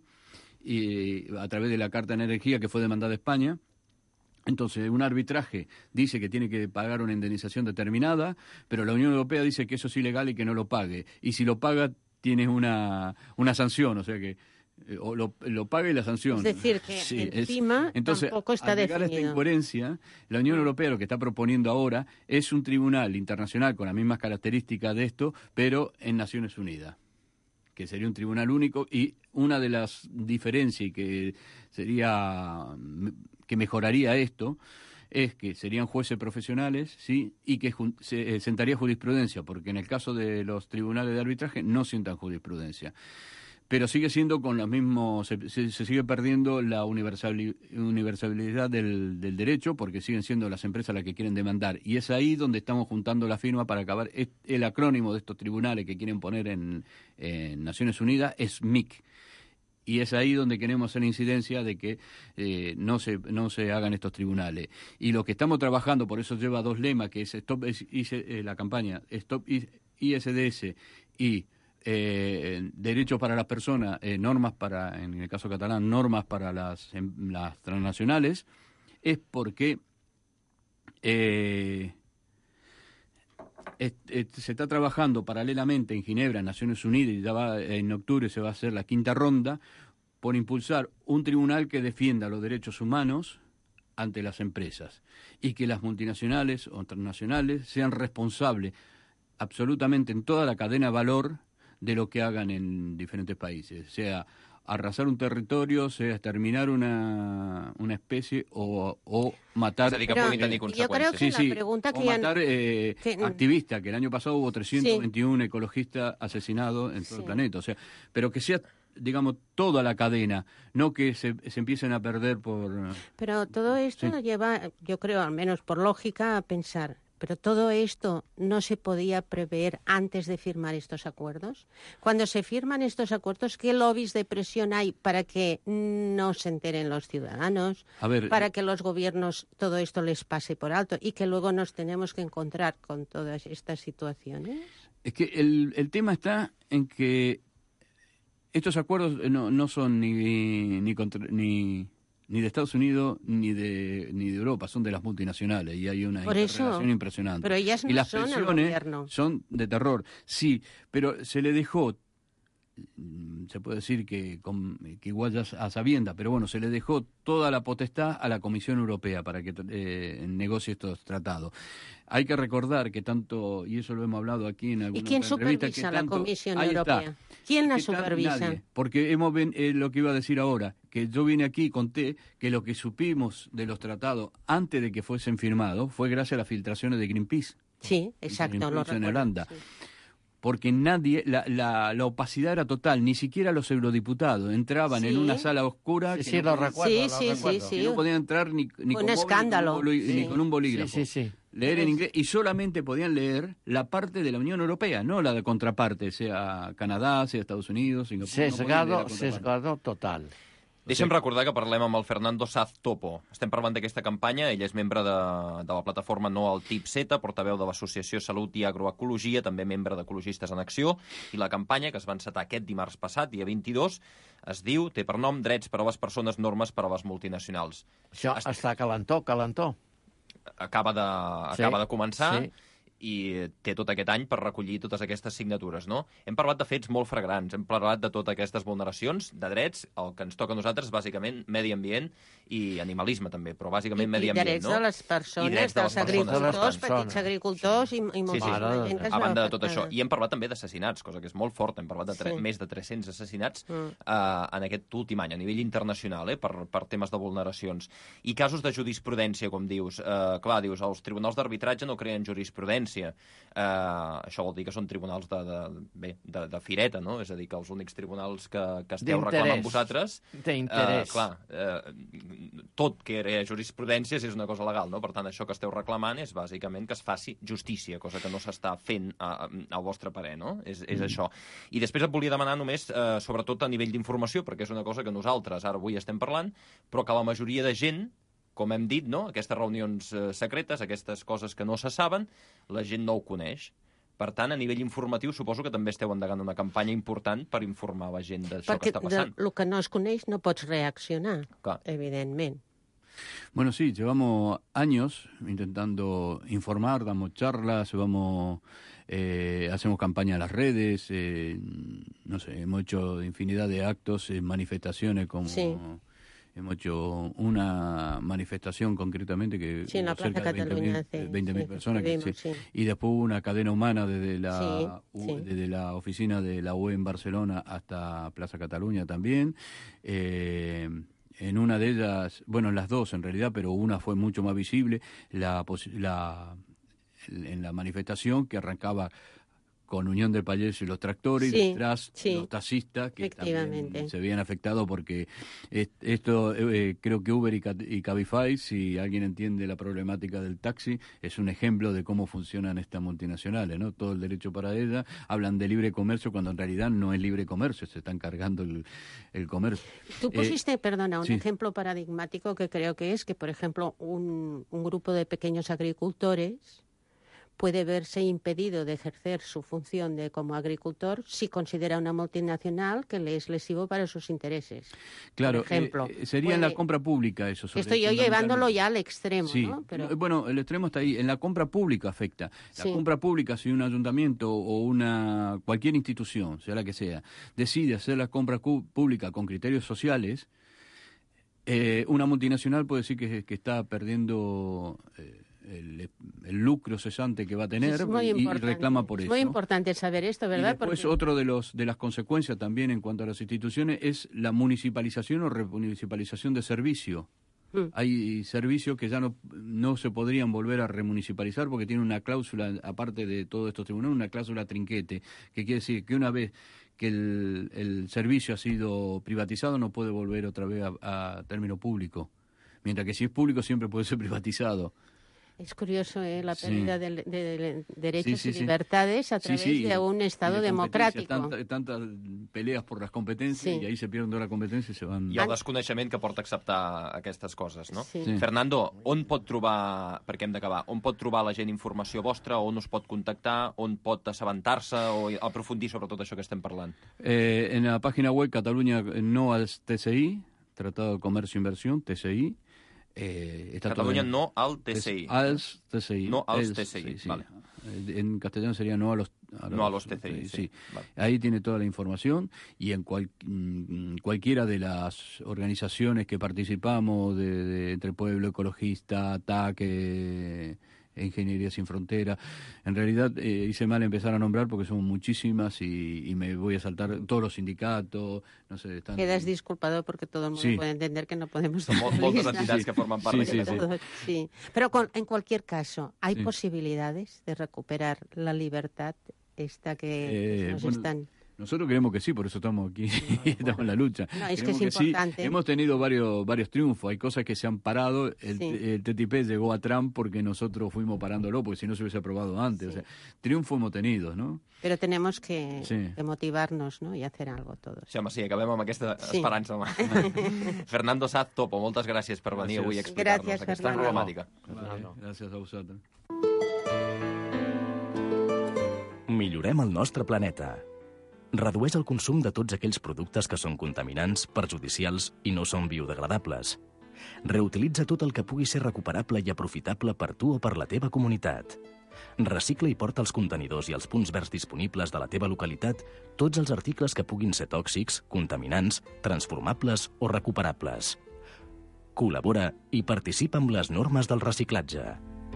[SPEAKER 13] y a través de la Carta de Energía que fue demandada España. Entonces, un arbitraje dice que tiene que pagar una indemnización determinada, pero la Unión Europea dice que eso es ilegal y que no lo pague. Y si lo paga, tiene una, una sanción, o sea que eh, o lo, lo paga y la sanción.
[SPEAKER 12] Es decir, que sí, encima
[SPEAKER 13] es, entonces,
[SPEAKER 12] tampoco está
[SPEAKER 13] al llegar
[SPEAKER 12] definido.
[SPEAKER 13] A esta incoherencia, la Unión Europea lo que está proponiendo ahora es un tribunal internacional con las mismas características de esto, pero en Naciones Unidas, que sería un tribunal único, y una de las diferencias que sería... que mejoraría esto, es que serían jueces profesionales, ¿sí? Y que se eh, sentaría jurisprudencia, porque en el caso de los tribunales de arbitraje no sientan jurisprudencia. Pero sigue siendo con los mismos, se, se, se sigue perdiendo la universalidad del, del derecho, porque siguen siendo las empresas las que quieren demandar. Y es ahí donde estamos juntando la firma para acabar. El acrónimo de estos tribunales que quieren poner en, en Naciones Unidas es M I C. Y es ahí donde queremos hacer incidencia de que eh, no se no se hagan estos tribunales. Y lo que estamos trabajando, por eso lleva dos lemas, que es Stop I C, eh, la campaña Stop I S D S y eh, derechos para las personas, eh, normas para, en el caso catalán, normas para las, las transnacionales, es porque eh, es, es, se está trabajando paralelamente en Ginebra, en Naciones Unidas, y ya va, en octubre se va a hacer la quinta ronda, por impulsar un tribunal que defienda los derechos humanos ante las empresas y que las multinacionales o transnacionales sean responsables absolutamente en toda la cadena de valor de lo que hagan en diferentes países, sea arrasar un territorio, sea exterminar una, una especie o, o matar...
[SPEAKER 8] És a dir, que puguin tenir conseqüències.
[SPEAKER 12] Jo crec que
[SPEAKER 13] sí, sí,
[SPEAKER 12] la pregunta que
[SPEAKER 13] o matar eh,
[SPEAKER 12] que...
[SPEAKER 13] activistas, que el año pasado hubo trescientos veintiuno sí. ecologistas asesinados en todo sí. el planeta, o sea, pero que sea, digamos, toda la cadena, no que se, se empiecen a perder por...
[SPEAKER 12] Pero todo esto
[SPEAKER 13] sí.
[SPEAKER 12] nos lleva, yo creo, al menos por lógica, a pensar... Pero todo esto no se podía prever antes de firmar estos acuerdos. Cuando se firman estos acuerdos, ¿qué lobbies de presión hay para que no se enteren los ciudadanos?
[SPEAKER 13] A ver,
[SPEAKER 12] para que los gobiernos todo esto les pase por alto y que luego nos tenemos que encontrar con todas estas situaciones.
[SPEAKER 13] Es que el, el tema está en que estos acuerdos no, no son ni ni, contra, ni ni de Estados Unidos ni de ni de Europa, son de las multinacionales y hay una
[SPEAKER 12] Por eso,
[SPEAKER 13] interrelación impresionante.
[SPEAKER 12] Pero ellas no
[SPEAKER 13] y las
[SPEAKER 12] son el
[SPEAKER 13] presiones
[SPEAKER 12] gobierno.
[SPEAKER 13] Son de terror, sí, pero se le dejó, se puede decir que, con, que igual ya a sabienda, pero bueno, se le dejó toda la potestad a la Comisión Europea para que eh, negocie estos tratados. Hay que recordar que tanto, y eso lo hemos hablado aquí en alguna
[SPEAKER 12] ¿Y quién
[SPEAKER 13] entrevista,
[SPEAKER 12] supervisa
[SPEAKER 13] que
[SPEAKER 12] la
[SPEAKER 13] tanto,
[SPEAKER 12] Comisión
[SPEAKER 13] ahí
[SPEAKER 12] Europea?
[SPEAKER 13] Está,
[SPEAKER 12] ¿Quién la
[SPEAKER 13] que
[SPEAKER 12] supervisa?
[SPEAKER 13] Nadie, porque hemos ven, eh, lo que iba a decir ahora, que yo vine aquí y conté que lo que supimos de los tratados antes de que fuesen firmados fue gracias a las filtraciones de Greenpeace.
[SPEAKER 12] Sí, exacto, lo
[SPEAKER 13] Greenpeace en
[SPEAKER 12] recuerdo,
[SPEAKER 13] Holanda.
[SPEAKER 12] Sí.
[SPEAKER 13] Porque nadie, la, la, la opacidad era total, ni siquiera los eurodiputados entraban
[SPEAKER 5] Sí.
[SPEAKER 13] en una sala oscura
[SPEAKER 5] Sí,
[SPEAKER 13] que,
[SPEAKER 5] sí,
[SPEAKER 13] no,
[SPEAKER 5] lo recuerdo,
[SPEAKER 12] Sí,
[SPEAKER 5] lo
[SPEAKER 12] sí,
[SPEAKER 5] recuerdo.
[SPEAKER 12] sí,
[SPEAKER 13] que
[SPEAKER 12] sí.
[SPEAKER 13] no podían entrar ni, ni,
[SPEAKER 12] Un
[SPEAKER 13] con,
[SPEAKER 12] escándalo.
[SPEAKER 13] móvil, ni, con un boli-
[SPEAKER 12] Sí.
[SPEAKER 13] ni con un bolígrafo.
[SPEAKER 5] Sí, sí, sí.
[SPEAKER 13] Leer en inglés, y solamente podían leer la parte de la Unión Europea, no la de contraparte, sea Canadá, sea Estados Unidos, Singapur. no podían leer la
[SPEAKER 5] Sesgado,
[SPEAKER 13] contraparte.
[SPEAKER 5] sesgado total.
[SPEAKER 8] Deixa'm recordar que parlem amb el Fernando Saz Topo. Estem parlant d'aquesta campanya, ell és membre de, de la plataforma No al Tip Z, portaveu de l'Associació Salut i Agroecologia, també membre d'Ecologistes en Acció, i la campanya, que es va encetar aquest dimarts passat, dia vint-i-dos, es diu, té per nom Drets per a les persones, normes per a les multinacionals.
[SPEAKER 5] Això està calentó, calentó.
[SPEAKER 8] acaba de,
[SPEAKER 5] Sí,
[SPEAKER 8] acaba de començar,
[SPEAKER 5] sí.
[SPEAKER 8] i té tot aquest any per recollir totes aquestes signatures, no? Hem parlat de fets molt fragrants, hem parlat de totes aquestes vulneracions de drets, el que ens toca a nosaltres, bàsicament, medi ambient i animalisme, també, però bàsicament
[SPEAKER 12] I,
[SPEAKER 8] medi
[SPEAKER 12] i
[SPEAKER 8] ambient,
[SPEAKER 12] drets
[SPEAKER 8] no?
[SPEAKER 12] de les persones,
[SPEAKER 8] I drets de les
[SPEAKER 12] dels
[SPEAKER 8] persones.
[SPEAKER 12] agricultors, petits agricultors i, i
[SPEAKER 8] Sí, sí,
[SPEAKER 12] moltíssima gent que es
[SPEAKER 8] a banda de
[SPEAKER 12] veu
[SPEAKER 8] tot això.
[SPEAKER 12] afectada.
[SPEAKER 8] I hem parlat també d'assassinats, cosa que és molt forta. Hem parlat de tre
[SPEAKER 12] Sí.
[SPEAKER 8] més de tres-cents assassinats
[SPEAKER 12] Mm.
[SPEAKER 8] eh, en aquest últim any, a nivell internacional, eh, per, per temes de vulneracions. I casos de jurisprudència, com dius. Eh, clar, dius, els tribunals d'arbitratge no creen jurisprudència. Eh, això vol dir que són tribunals de, de, bé, de, de fireta, no? És a dir, que els únics tribunals que, que esteu
[SPEAKER 5] D'interès.
[SPEAKER 8] reclamant vosaltres...
[SPEAKER 5] D'interès.
[SPEAKER 8] Eh, clar, eh, tot que era jurisprudències és una cosa legal, no? Per tant, això que esteu reclamant és bàsicament que es faci justícia, cosa que no s'està fent a, a, al vostre parer, no? És, és
[SPEAKER 14] Mm.
[SPEAKER 8] això. I després et volia demanar només, eh, sobretot a nivell d'informació, perquè és una cosa que nosaltres ara avui estem parlant, però que la majoria de gent, com hem dit, no? Aquestes reunions eh, secretes, aquestes coses que no se saben, la gent no ho coneix. Per tant, a nivell informatiu, suposo que també esteu endegant una campanya important per informar la gent d'això
[SPEAKER 12] Perquè
[SPEAKER 8] que està passant.
[SPEAKER 12] del que no es coneix no pots reaccionar,
[SPEAKER 8] Clar.
[SPEAKER 12] evidentment.
[SPEAKER 13] Bueno, sí, llevamos años intentando informar, damos charlas, vamos, eh, hacemos campaña en las redes, eh, no sé, hemos hecho infinidad de actos, eh, manifestaciones como...
[SPEAKER 12] Sí.
[SPEAKER 13] Hemos hecho una manifestación concretamente que
[SPEAKER 12] Sí, en la
[SPEAKER 13] hubo cerca
[SPEAKER 12] Plaza
[SPEAKER 13] de
[SPEAKER 12] Cataluña hace-
[SPEAKER 13] veinte mil
[SPEAKER 12] sí,
[SPEAKER 13] personas que
[SPEAKER 12] estuvimos,
[SPEAKER 13] sí.
[SPEAKER 12] sí.
[SPEAKER 13] Y después hubo una cadena humana desde la
[SPEAKER 12] Sí,
[SPEAKER 13] U-
[SPEAKER 12] sí.
[SPEAKER 13] desde la oficina de la U E en Barcelona hasta Plaza Cataluña también. Eh, en una de ellas, bueno, en las dos en realidad, pero una fue mucho más visible, la, posi- la en la manifestación que arrancaba con Unión del País y los tractores,
[SPEAKER 12] Sí,
[SPEAKER 13] y detrás
[SPEAKER 12] sí.
[SPEAKER 13] los taxistas que
[SPEAKER 12] Efectivamente.
[SPEAKER 13] también se veían afectados porque est- esto eh, creo que Uber y, Ca- y Cabify, si alguien entiende la problemática del taxi, es un ejemplo de cómo funcionan estas multinacionales, ¿no? Todo el derecho para ellas, hablan de libre comercio cuando en realidad no es libre comercio, se están cargando el, el comercio.
[SPEAKER 12] Tú
[SPEAKER 13] Eh,
[SPEAKER 12] pusiste, perdona, un
[SPEAKER 13] sí.
[SPEAKER 12] ejemplo paradigmático que creo que es que, por ejemplo, un, un grupo de pequeños agricultores puede verse impedido de ejercer su función de como agricultor si considera una multinacional que le es lesivo para sus intereses.
[SPEAKER 13] Claro,
[SPEAKER 12] por ejemplo,
[SPEAKER 13] eh, eh, sería en la
[SPEAKER 12] puede-
[SPEAKER 13] compra pública eso. sobre-
[SPEAKER 12] Estoy yo llevándolo ya al extremo,
[SPEAKER 13] Sí,
[SPEAKER 12] ¿no? Pero,
[SPEAKER 13] no, bueno, el extremo está ahí. En la compra pública afecta. La
[SPEAKER 12] Sí.
[SPEAKER 13] compra pública, si un ayuntamiento o una cualquier institución, sea la que sea, decide hacer la compra cu- pública con criterios sociales, eh, una multinacional puede decir que, que está perdiendo eh, el, el lucro cesante que va a tener
[SPEAKER 12] es muy
[SPEAKER 13] y- y,
[SPEAKER 12] importante.
[SPEAKER 13] reclama por
[SPEAKER 12] es
[SPEAKER 13] eso.
[SPEAKER 12] muy importante saber esto, ¿verdad?
[SPEAKER 13] Y después
[SPEAKER 12] Porque-
[SPEAKER 13] otro de los de las consecuencias también en cuanto a las instituciones es la municipalización o remunicipalización de servicio.
[SPEAKER 12] Mm.
[SPEAKER 13] Hay servicios que ya no, no se podrían volver a remunicipalizar porque tienen una cláusula, aparte de todos estos tribunales, una cláusula trinquete, que quiere decir que una vez que el, el servicio ha sido privatizado no puede volver otra vez a, a término público. Mientras que si es público siempre puede ser privatizado.
[SPEAKER 12] Es curioso, ¿eh? La
[SPEAKER 13] Sí.
[SPEAKER 12] pérdida de, de- de derechos
[SPEAKER 13] Sí, sí,
[SPEAKER 12] y
[SPEAKER 13] sí.
[SPEAKER 12] libertades a
[SPEAKER 13] Sí,
[SPEAKER 12] través
[SPEAKER 13] sí,
[SPEAKER 12] de un
[SPEAKER 13] y
[SPEAKER 12] Estado
[SPEAKER 13] de competencias,
[SPEAKER 12] democrático.
[SPEAKER 13] tanta- tantas peleas por las competencias
[SPEAKER 12] Sí.
[SPEAKER 13] y ahí se pierden toda la competencia y se van...
[SPEAKER 8] Hi ha el desconeixement que porta a acceptar aquestes coses, no?
[SPEAKER 13] Sí. Sí.
[SPEAKER 8] Fernando, on pot trobar, perquè hem d'acabar, on pot trobar la gent informació vostra, on us pot contactar, on pot assabentar-se o aprofundir sobre tot això que estem parlant?
[SPEAKER 13] Eh, en la página web Cataluña no al T C I, Tratado de Comercio e Inversión, T C I. Eh, está
[SPEAKER 8] Cataluña
[SPEAKER 13] todo en-
[SPEAKER 8] no al T C I.
[SPEAKER 13] Als T C I.
[SPEAKER 8] No als
[SPEAKER 13] Es-
[SPEAKER 8] T C I,
[SPEAKER 13] sí, sí.
[SPEAKER 8] vale.
[SPEAKER 13] Eh, En castellano sería no a los...
[SPEAKER 8] No a los T C I, sí,
[SPEAKER 13] sí.
[SPEAKER 8] vale.
[SPEAKER 13] Ahí tiene toda la información y en cual- mm, cualquiera de las organizaciones que participamos, de, de Entre Pueblo, Ecologista, Ataque, Ingeniería Sin Frontera, en realidad eh, hice mal empezar a nombrar porque son muchísimas y, y me voy a saltar todos los sindicatos, no sé, están...
[SPEAKER 12] Quedas disculpado porque todo el mundo
[SPEAKER 13] Sí.
[SPEAKER 12] puede entender que no podemos...
[SPEAKER 8] Son mol-
[SPEAKER 12] dar
[SPEAKER 8] moltes
[SPEAKER 12] lista.
[SPEAKER 8] entitats que formen part
[SPEAKER 13] Sí,
[SPEAKER 8] d'aquesta
[SPEAKER 13] sí, sí.
[SPEAKER 8] grup.
[SPEAKER 12] Sí. Pero con- en cualquier caso, ¿hay
[SPEAKER 13] Sí.
[SPEAKER 12] posibilidades de recuperar la libertad esta que
[SPEAKER 13] Eh,
[SPEAKER 12] nos
[SPEAKER 13] bueno,
[SPEAKER 12] están...
[SPEAKER 13] Nosotros creemos que sí, por eso estamos aquí, estamos en la lucha.
[SPEAKER 12] No, es que
[SPEAKER 13] Creemos
[SPEAKER 12] es
[SPEAKER 13] sí.
[SPEAKER 12] importante.
[SPEAKER 13] Hemos tenido varios varios triunfos, hay cosas que se han parado. El,
[SPEAKER 12] Sí.
[SPEAKER 13] el T T I P llegó a Trump porque nosotros fuimos parándolo, porque si no se hubiese aprobado antes. O sea, triunfo hemos tenido, ¿no?
[SPEAKER 12] Pero tenemos que,
[SPEAKER 13] Sí.
[SPEAKER 12] que motivarnos, ¿no? Y hacer algo todos.
[SPEAKER 8] Sí, home, sí, acabem amb aquesta
[SPEAKER 12] Sí.
[SPEAKER 8] esperança. Home. Fernando Saz Topo, moltes gràcies per venir
[SPEAKER 13] Gràcies.
[SPEAKER 8] avui a explicar-nos
[SPEAKER 12] Gràcies,
[SPEAKER 8] aquesta
[SPEAKER 12] Fernando.
[SPEAKER 8] problemàtica.
[SPEAKER 13] Vale, gracias a vosaltres.
[SPEAKER 14] Millorem el nostre planeta. Redueix el consum de tots aquells productes que són contaminants, perjudicials i no són biodegradables. Reutilitza tot el que pugui ser recuperable i aprofitable per tu o per la teva comunitat. Recicla i porta als contenidors i als punts verds disponibles de la teva localitat tots els articles que puguin ser tòxics, contaminants, transformables o recuperables. Col·labora i participa amb les normes del reciclatge.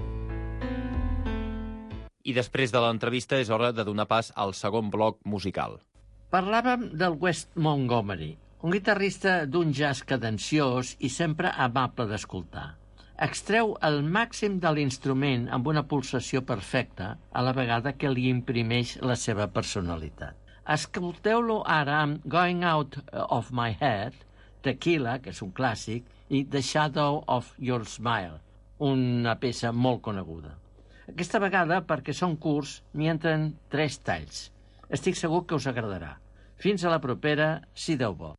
[SPEAKER 8] I després de l'entrevista és hora de donar pas al segon bloc musical.
[SPEAKER 5] Parlàvem del Wes Montgomery, un guitarrista d'un jazz cadenciós i sempre amable d'escoltar. Extreu el màxim de l'instrument amb una pulsació perfecta, a la vegada que li imprimeix la seva personalitat. Escolteu-lo ara amb Going Out of My Head, Tequila, que és un clàssic, i The Shadow of Your Smile, una peça molt coneguda. Aquesta vegada, perquè són curts, n'hi entren tres talls. Estic segur que us agradarà. Fins a la propera, si Déu vol.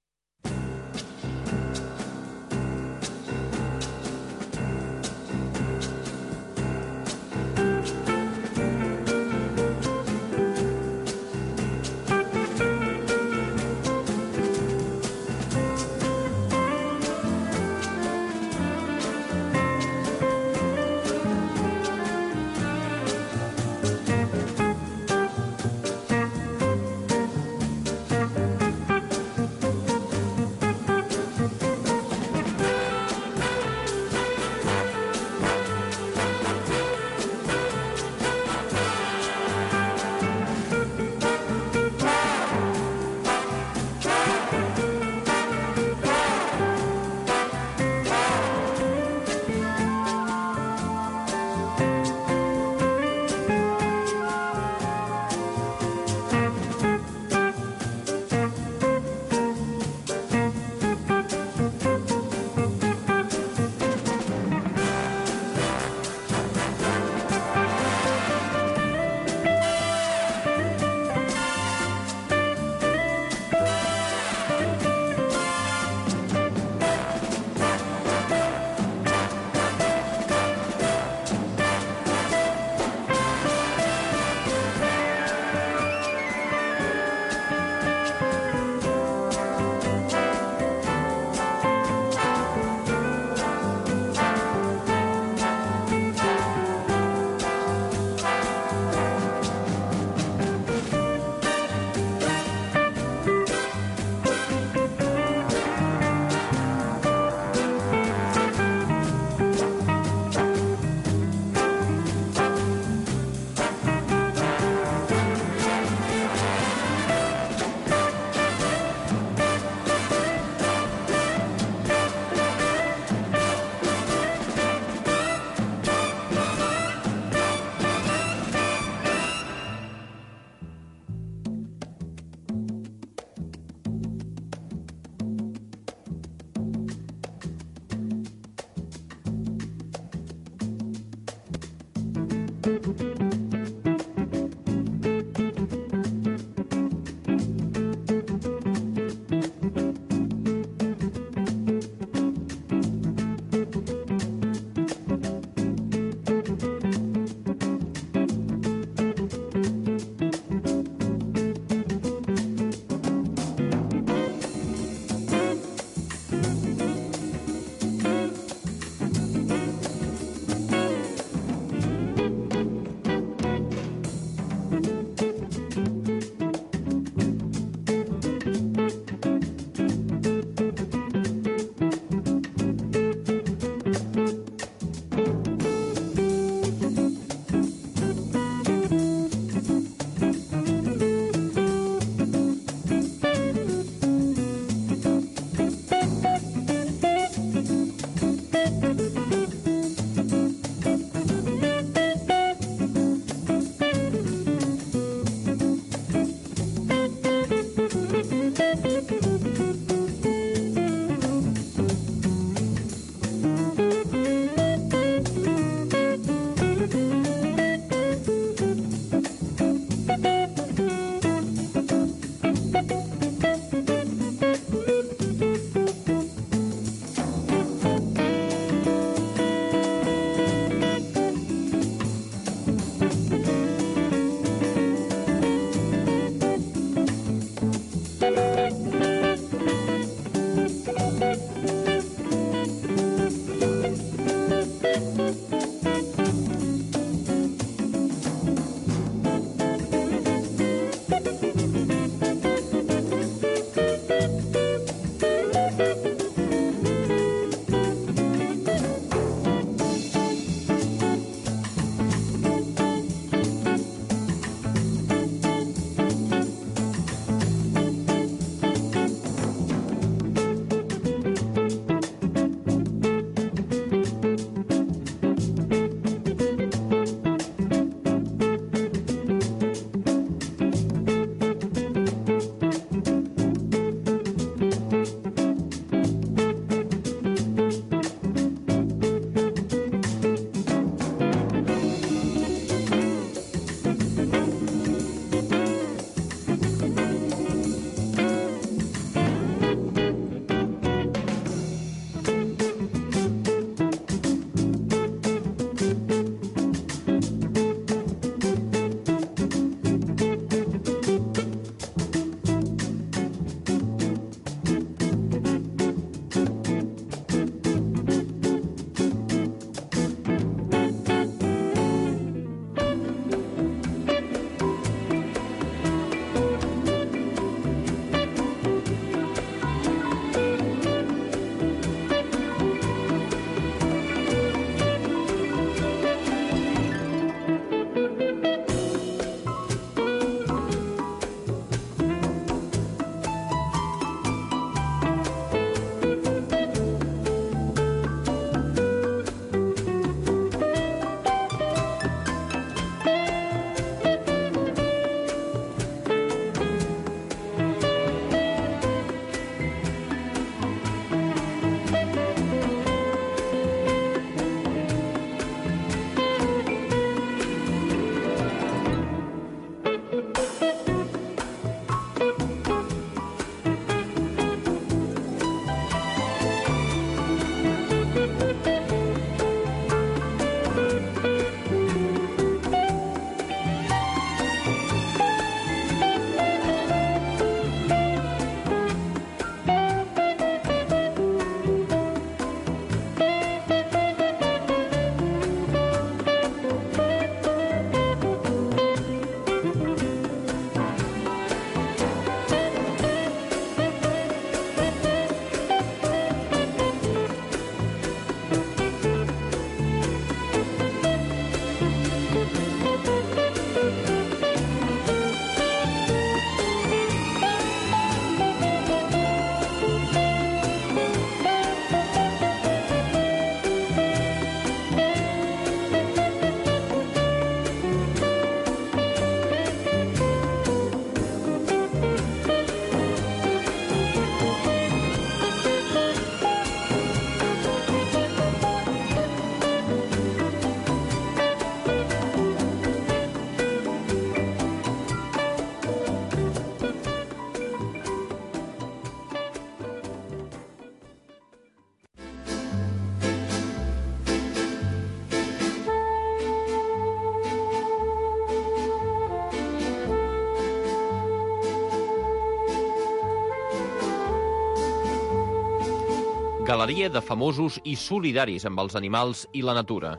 [SPEAKER 8] Galeria de famosos i solidaris amb els animals i la natura.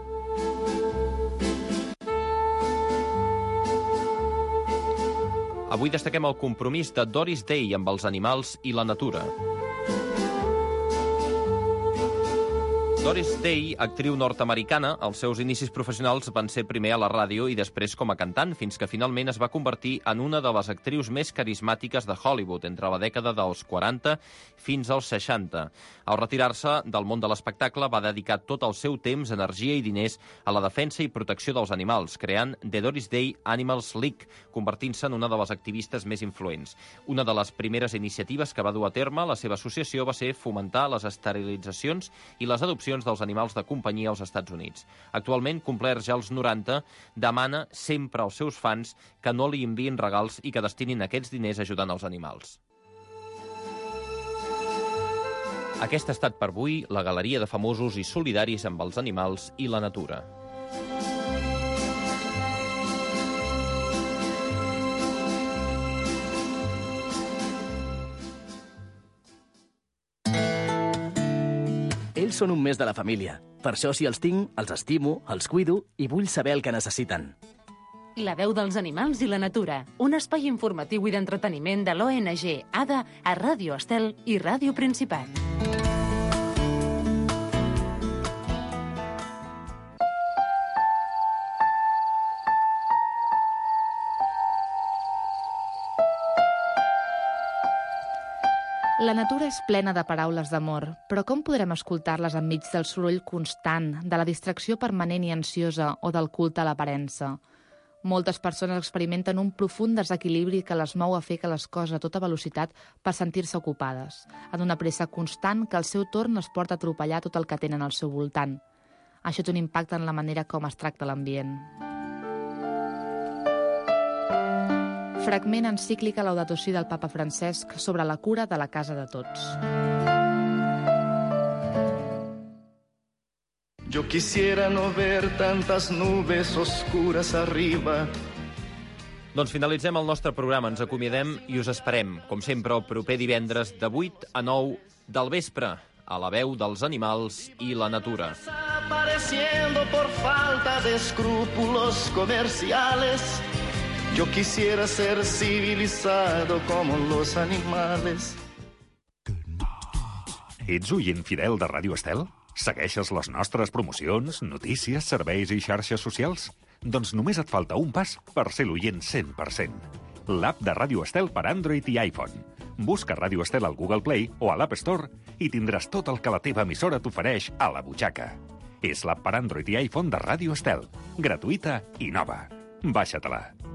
[SPEAKER 8] Avui destaquem el compromís de Doris Day amb els animals i la natura. Doris Day, actriu nord-americana, els seus inicis professionals van ser primer a la ràdio i després com a cantant, fins que finalment es va convertir en una de les actrius més carismàtiques de Hollywood entre la dècada dels quaranta fins als seixanta. Al retirar-se del món de l'espectacle, va dedicar tot el seu temps, energia i diners a la defensa i protecció dels animals, creant The Doris Day Animals League, convertint-se en una de les activistes més influents. Una de les primeres iniciatives que va dur a terme la seva associació va ser fomentar les esterilitzacions i les adopcions dels animals de companyia als Estats Units. Actualment, complerts ja els noranta, demana sempre als seus fans que no li enviïn regals i que destinin aquests diners ajudant els animals. Aquesta ha estat per avui la galeria de famosos i solidaris amb els animals i la natura.
[SPEAKER 14] Ells són un mes de la família. Per això, si els tinc, els estimo, els cuido i vull saber el que necessiten.
[SPEAKER 15] La veu dels animals i la natura. Un espai informatiu i d'entreteniment de l'O N G A D A a Ràdio Estel i Ràdio Principat.
[SPEAKER 9] La natura és plena de paraules d'amor, però com podrem escoltar-les enmig del soroll constant, de la distracció permanent i ansiosa o del culte a l'aparença? Moltes persones experimenten un profund desequilibri que les mou a fer que les coses a tota velocitat per sentir-se ocupades, en una pressa constant que al seu torn es porta a atropellar tot el que tenen al seu voltant. Això té un impacte en la manera com es tracta l'ambient. Fragment encíclica Laudato Si del papa Francesc sobre la cura de la casa de tots.
[SPEAKER 6] Yo quisiera no ver tantas nubes oscuras arriba.
[SPEAKER 8] Doncs finalitzem el nostre programa, ens acomiadem i us esperem, com sempre, el proper divendres de vuit a nou del vespre, a la veu dels animals i la natura.
[SPEAKER 6] Desapareciendo por falta de escrúpulos comerciales. Yo quisiera ser civilizado como los animales.
[SPEAKER 1] Ets oient fidel de Ràdio Estel? Segueixes les nostres promocions, notícies, serveis i xarxes socials? Doncs només et falta un pas per ser l'oient cent per cent. L'app de Ràdio Estel per Android i iPhone. Busca Ràdio Estel al Google Play o a l'App Store i tindràs tot el que la teva emissora t'ofereix a la butxaca. És l'app per Android i iPhone de Ràdio Estel. Gratuïta i nova. Baixa-te-la.